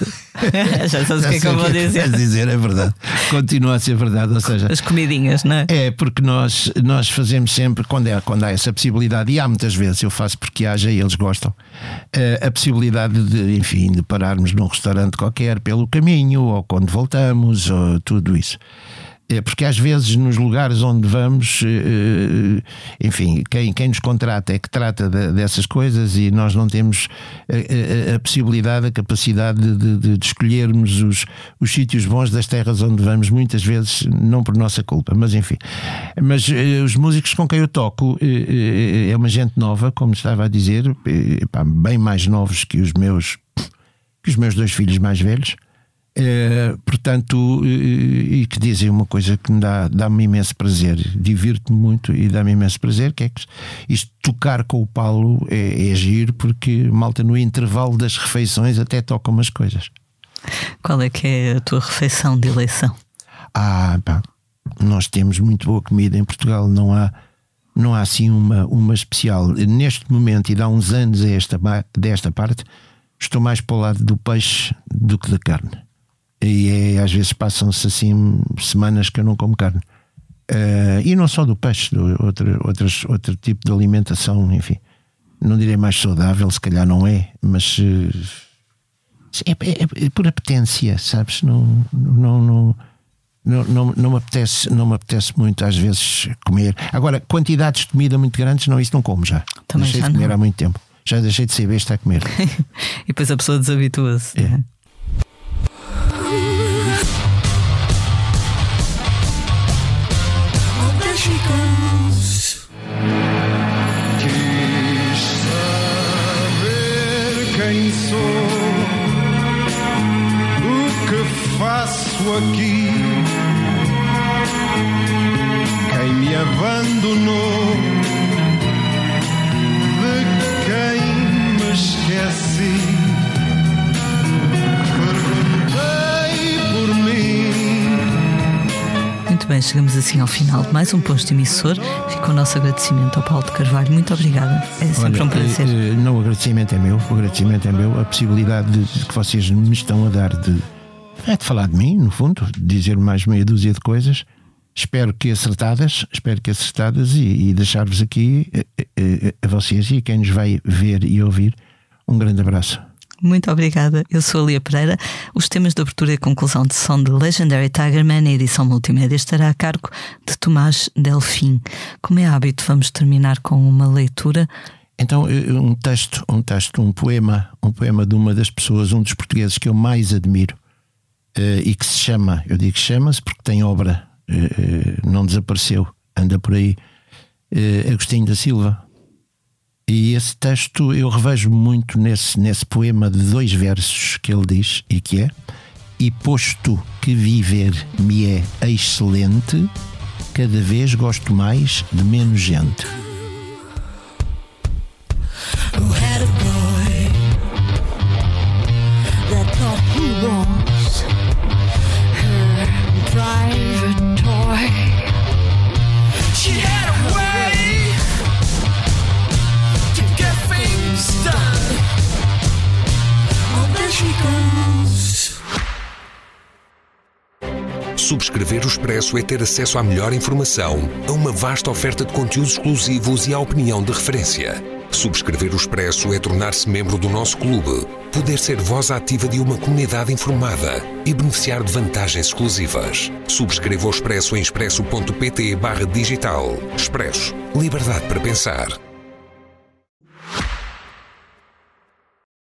Já sabes o que é que eu vou dizer. dizer. É verdade, continua a ser verdade. Ou seja, as comidinhas, não é? É, porque nós, nós fazemos sempre, quando, é, quando há essa possibilidade, e há muitas vezes, eu faço porque haja e eles gostam, a possibilidade de, enfim, de pararmos num restaurante qualquer pelo caminho, ou quando voltamos, ou tudo isso. É porque às vezes nos lugares onde vamos, enfim, quem, quem nos contrata é que trata de, dessas coisas e nós não temos a, a, a possibilidade, a capacidade de, de, de escolhermos os, os sítios bons das terras onde vamos, muitas vezes não por nossa culpa, mas enfim. Mas os músicos com quem eu toco é uma gente nova, como estava a dizer, bem mais novos que os meus, que os meus dois filhos mais velhos. É, portanto, e, e que dizem uma coisa que me dá, dá-me imenso prazer, divirto-me muito e dá-me imenso prazer, que é que isto tocar com o Paulo é, é giro, porque malta no intervalo das refeições até toca umas coisas. Qual é que é a tua refeição de eleição? Ah, pá, nós temos muito boa comida em Portugal, não há, não há assim uma, uma especial. Neste momento, e dá uns anos a esta, desta parte, estou mais para o lado do peixe do que da carne. E é, às vezes passam-se assim semanas que eu não como carne. Uh, e não só do peixe, do, outro, outros, outro tipo de alimentação, enfim. Não direi mais saudável, se calhar não é, mas uh, é, é, é por apetência, sabes? Não, não, não, não, não, não, me apetece, não me apetece muito às vezes comer. Agora, quantidades de comida muito grandes, não, isso não como já. Também deixei já de comer não. há muito tempo. Já deixei de ser besta a comer. E depois a pessoa desabitua-se. É. Quis saber quem sou, o que faço aqui, quem me abandonou, de quem me esqueci. Perguntei por mim. Muito bem, chegamos assim ao final de mais um Posto Emissor. Fica o nosso agradecimento ao Paulo de Carvalho. Muito obrigada. É sempre Olha, um prazer. eh, não, o agradecimento é meu. O agradecimento é meu. A possibilidade de, de que vocês me estão a dar de, é de falar de mim, no fundo, de dizer mais meia dúzia de coisas. Espero que acertadas, espero que acertadas e, e deixar-vos aqui a, a, a vocês e a quem nos vai ver e ouvir um grande abraço. Muito obrigada. Eu sou a Lia Pereira. Os temas de abertura e conclusão de som de Legendary Tigerman, a edição multimédia, estará a cargo de Tomás Delfim. Como é hábito, vamos terminar com uma leitura. Então, um texto, um texto, um poema, um poema de uma das pessoas, um dos portugueses que eu mais admiro, uh, e que se chama, eu digo chama-se porque tem obra, uh, não desapareceu, anda por aí, uh, Agostinho da Silva. E esse texto eu revejo muito nesse, nesse poema de dois versos que ele diz, e que é: e posto que viver me é excelente, cada vez gosto mais de menos gente. Who had a Subscrever o Expresso é ter acesso à melhor informação, a uma vasta oferta de conteúdos exclusivos e à opinião de referência. Subscrever o Expresso é tornar-se membro do nosso clube, poder ser voz ativa de uma comunidade informada e beneficiar de vantagens exclusivas. Subscreva o Expresso em expresso ponto pt barra digital. Expresso. Liberdade para pensar.